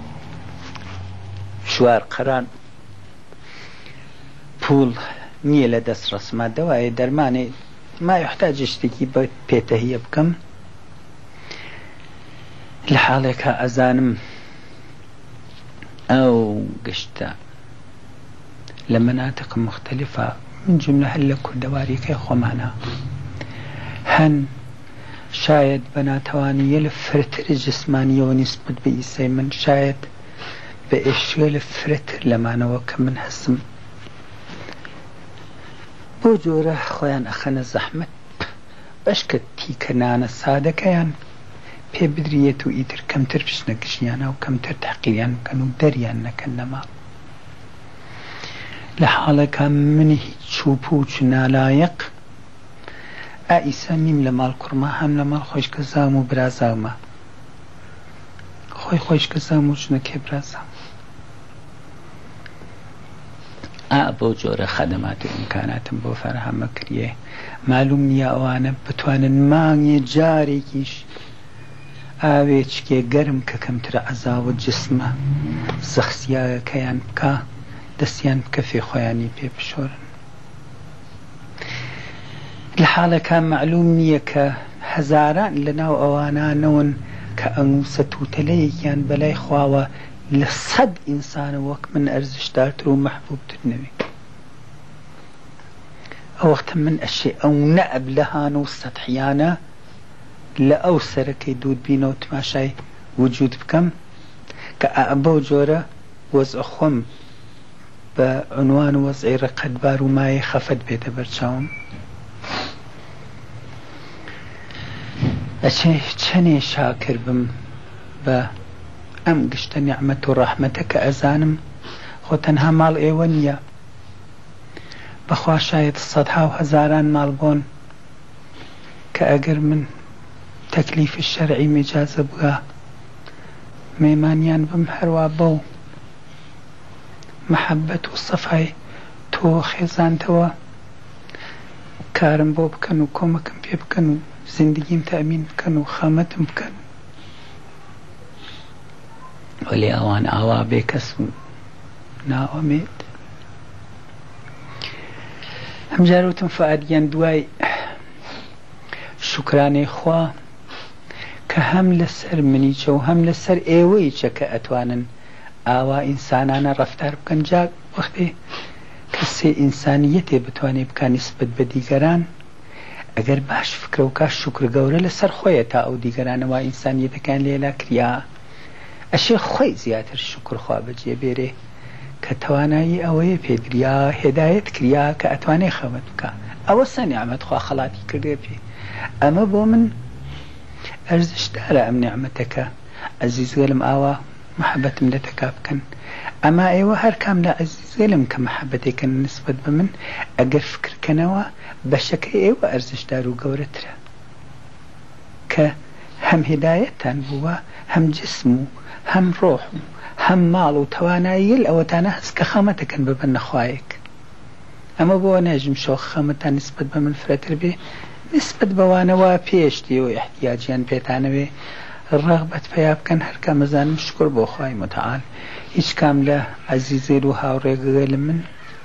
چوار قەران پوڵ نییە لە دەست ڕسمە دەوایە دەرمانێ ما یحتاج شتێکی بە پێتەهیە بکەم لە حاڵێکە ئەزانم ئەو گشتە لە مناتق مختلفە من جملە هەر لە کوردەواریەکەی خۆمانە هەن شاید بە ناتەوانیە لە فرەتر جسمانیەوە نسبەت بە ئیسای من شاید بە ئێشوێ لە فرەتر لەمانەوە کە من هەسم بۆ جۆرە خۆیان ئەخەنە زەحمەت بەشکە تیکەنانە سادەکەیان پێ بدرێت و ئیتر کەمتر پشنەکشیانە و کەمتر تحقیریان بکەن و دەریان نەکەن نەما لە حاڵەکە منی هیچ چوو پوچ نالایەق ئائیسەمیم لە ماڵ کوڕما هەم لە ماڵ خۆشکە زام و برازاومە خۆی خۆشکە زام و ژنەکێ برازام بۆ جۆرە خەدەمات و ئیمکاناتم بۆ فەرهەمە کردێ مالوم نییە ئەوانە بتوانن مانگێ جارێکیش ئاوێچکێ گەرم کە کەمترە عەزاوە جسمە زەخسیاکەیان بکە دەستیان بکە فێ خۆیانی پێ بشۆرن لە حاڵەکان معلوم نییە کە هەزاران لەناو ئەوانانەون کە ئەنووسە تووتەلەیەکیان بەلای خواوە لە 100 ئینسانە وەک من ئەرزشدارتر و مەحبوبتر نەوێ ئەو وەختە من ئەشێ ئەو نەئەب لە هانە و سەتحیانە لە ئەو سەرەکەی دوود بینە و تماشای وجود بکەم کە بەو جۆرە وەزع خۆم بە عنوان و وەزعی ڕقەتبار و مایە خەفەت بێتە بەرچاوم ئەچێ چەنێ شاکر بم بە ئەم گشتە نیعمەت و ڕەحمەتە کە ئەزانم خۆ تەنها ماڵ ئێوە نییە بەخوا شاید 100 و هەزاران ماڵ بۆن کە ئەگەر من تەکلیفی شەرعی مێجازە بووە مێمانیان بم هەروە بەو مەحەبەت و سەفای تۆ خێزانتەوە کارم بۆ بکەن و کۆمەکم پێ بکەن و زیندگیم تەمین بکەن و خەمەتم بکەن وەلی ئەوان ئاوا بێکەس و ناوەمێت هەمجارەوتم فعادیان دوای شکرانەی خوا کە هەم لەسەر منیچە و هەم لەسەر ئێوەیچە کە ئەتوانن ئاوا ئینسانانە ڕەفتار بکەن جا وەختێ کەسێ ئینسانیەتێ بتوانێ بکە نیسبەت بە دیگەران ئەگەر باش فکرە و کاش شکر گەورە لەسەر خۆیە تا ئەو دیگەرانەوە ئینسانیەتەکان لێلا کریا ئەشێ خۆی زیاتر شکرخوا بەجێ بێرێ کە توانایی ئەوەیە پێدریا هێدایەت کریا کە ئەتوانێ خەمەت بکە ئەوە سە نیعمەت خوا خەڵاتی کردێ پێ ئەمە بۆ من ئەرزشدارە ئەم نیعمەتەکە ئەزیزگەلم ئاوا محەبەتم لە تەکا بکەن ئەما ئێوە هەر کام لە ئەزیزگەلم کە محەبەتێکن نسبەت بە من ئەگەر فکرکەنەوە بەشەکەی ئێوە ئەرزشدار و گەورەترە کە هەم هێدایەتان بووە هەم جسم و هەم ڕۆح و هەم ماڵ و توانایی ئەوەتانە هەست کە خەمەتەکەن ببەن نەخوایەک ئەمە بۆ ناژم شۆخ خەمەتان نسبەت بە من فرەتر بێ نسبەت بەوانەوە پێشتی و احتیاجیان پێتانەوێ ڕغبەت پیا بکەن هەرکە مەزانم شکر بۆ خوای متعال هیچ کام لە عەزیزێر و هاوڕێگەگەل من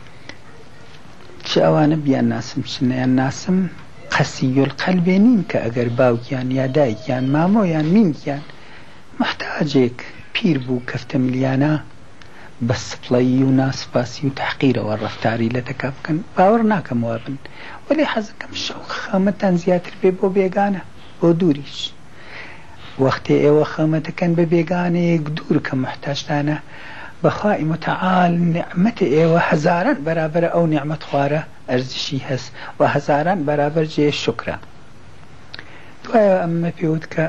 چ ئەوانە بیان ناسم چ نەیان ناسم قەسیول قەلبێ نین کە ئەگەر باوکیان یا دایکیان مامۆیان مینگیان محتاجێک پیر بوو کەفتە ملیانە بە سپڵەیی و ناسپاسی و تەحقیرەوە ڕەفتاری لە تەکا بکەن باوەڕ ناکەمەوە بن وەلی حەزەکەم شەو خەمەتان زیاتر بێ بۆ بێگانە بۆ دووریش وەختێ ئێوە خەمەتەکەن بە بێگانەیەک دوور کە محتاجتانە بەخوای متعال نیعمەتە ئێوە هەزاران بەرابەر ئەو نیعمەت خوارە ئەرزشی هەست و هەزاران بەرابەر جێ شکرە دوایە ئەمە پێوت کە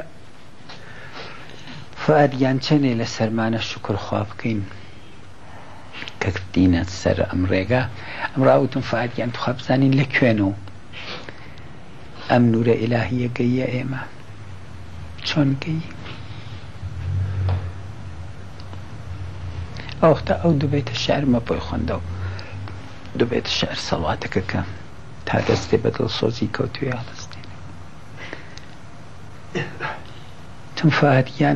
فعادیان چەنێ لە سەرمانە شکر خوا بکەین کە کردینە سەر ئەم ڕێگە ئەم ڕاوتم فعادیان توخوا بزانین لە کوێنەوە ئەم نورە ئیلاهیە گەیە ئێمە چۆن گەی ئەوختە ئەو دوبێتە شعرمە بۆی خوێندە و دوبێتە شعر سەڵاتەکە کە تا دەستێ بە دڵسۆزی کەوتوێ هەڵستێن تم فعادیان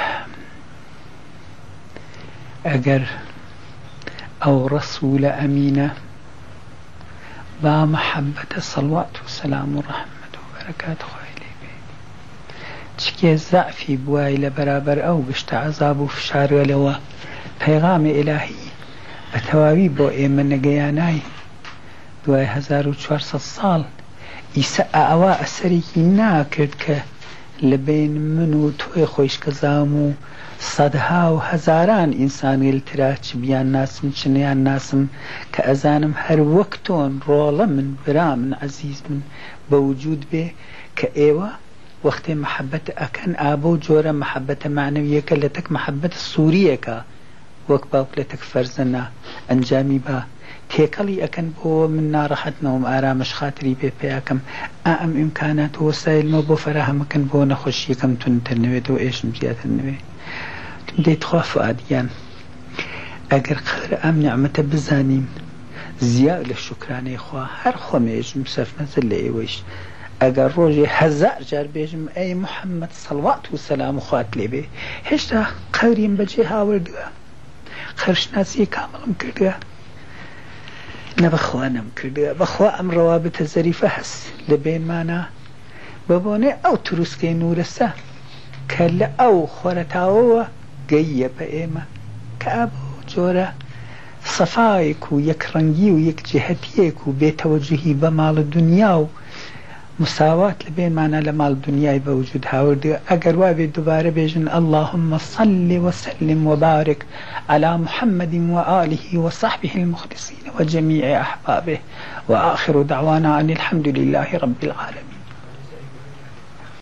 ئەگەر ئەو ڕەسوولە ئەمینە با محەبەتە سەڵوات و سەلام و ڕەحمەت و بەرەکات خوای لێ بێ چکێ زەعفی بوای لە بەرابەر ئەو گشتە عەزاب و فشارەلەوە پەیغامی ئیلاهی بە تەواوی بۆ ئێمە نەگەیانای دوای 1400 ساڵ ئیسا ئەوە ئەسەرێکی ناکرد کە لە بین من و تۆی خۆشکەزام و سەدها و هەزاران ئینسانی لترا چ بیان ناسم چ نەیان ناسم کە ئەزانم هەر وەک تۆن ڕۆڵە من برا من عەزیز من بە وجود بێ کە ئێوە وەختێ محەبەت ئەکەن ئابە و جۆرە محەبەتە معنەویەکە لە تەک محەبەت سووریەکە وەک باوک لە تەک فەرزەنە ئەنجامی بە تێکەڵی ئەکەن بۆ من ناڕەحەتنەوەم ئارامش خاتری پێ پێیاکەم ئەم ئیمکانات و وەسایلمە بۆ فەراهەمەکەن بۆ نەخۆشیەکەم تونتر نوێتەوە ئێشم زیاتر نوێ دەیت خوا فوادیان ئەگەر قەدر ئەم نیعمەتە بزانین زیاد لە شوکرانەی خوا هەر خۆمێژم سەرفنەزل لە ئێوەیش ئەگەر ڕۆژێ 1000 جار بێژم ئەی محەممەد سەڵوات و سەلام و خوات لێبێ هێشتا قەوریم بەجێ هاوردووە خەرشناسی کامەڵم کردووە نە بەخوا نەم کردووە بەخوا ئەم ڕەوابتە زەریفە هەست لە بێنمانە بە بۆنێ ئەو تروسکەی نورەسە کە لە ئەو خۆرەتاوەوە گەیە بە ئێمە کە ئابوو جۆرە سەفایەک و یەکڕەنگی و یەکجێهەتیەک و بێتەوەجوهی بە ماڵە دنیا و مساوات لە بێنمانە لە ماڵ دنیای بەوجود هاوردووە ئەگەر وابێ دووبارە بێژن اللهم صل وسلم وبارك على محمد وآله وصحبه المخلصين وجميع أحبابه وآخر دعوانا أن الحمد لله رب العالمين.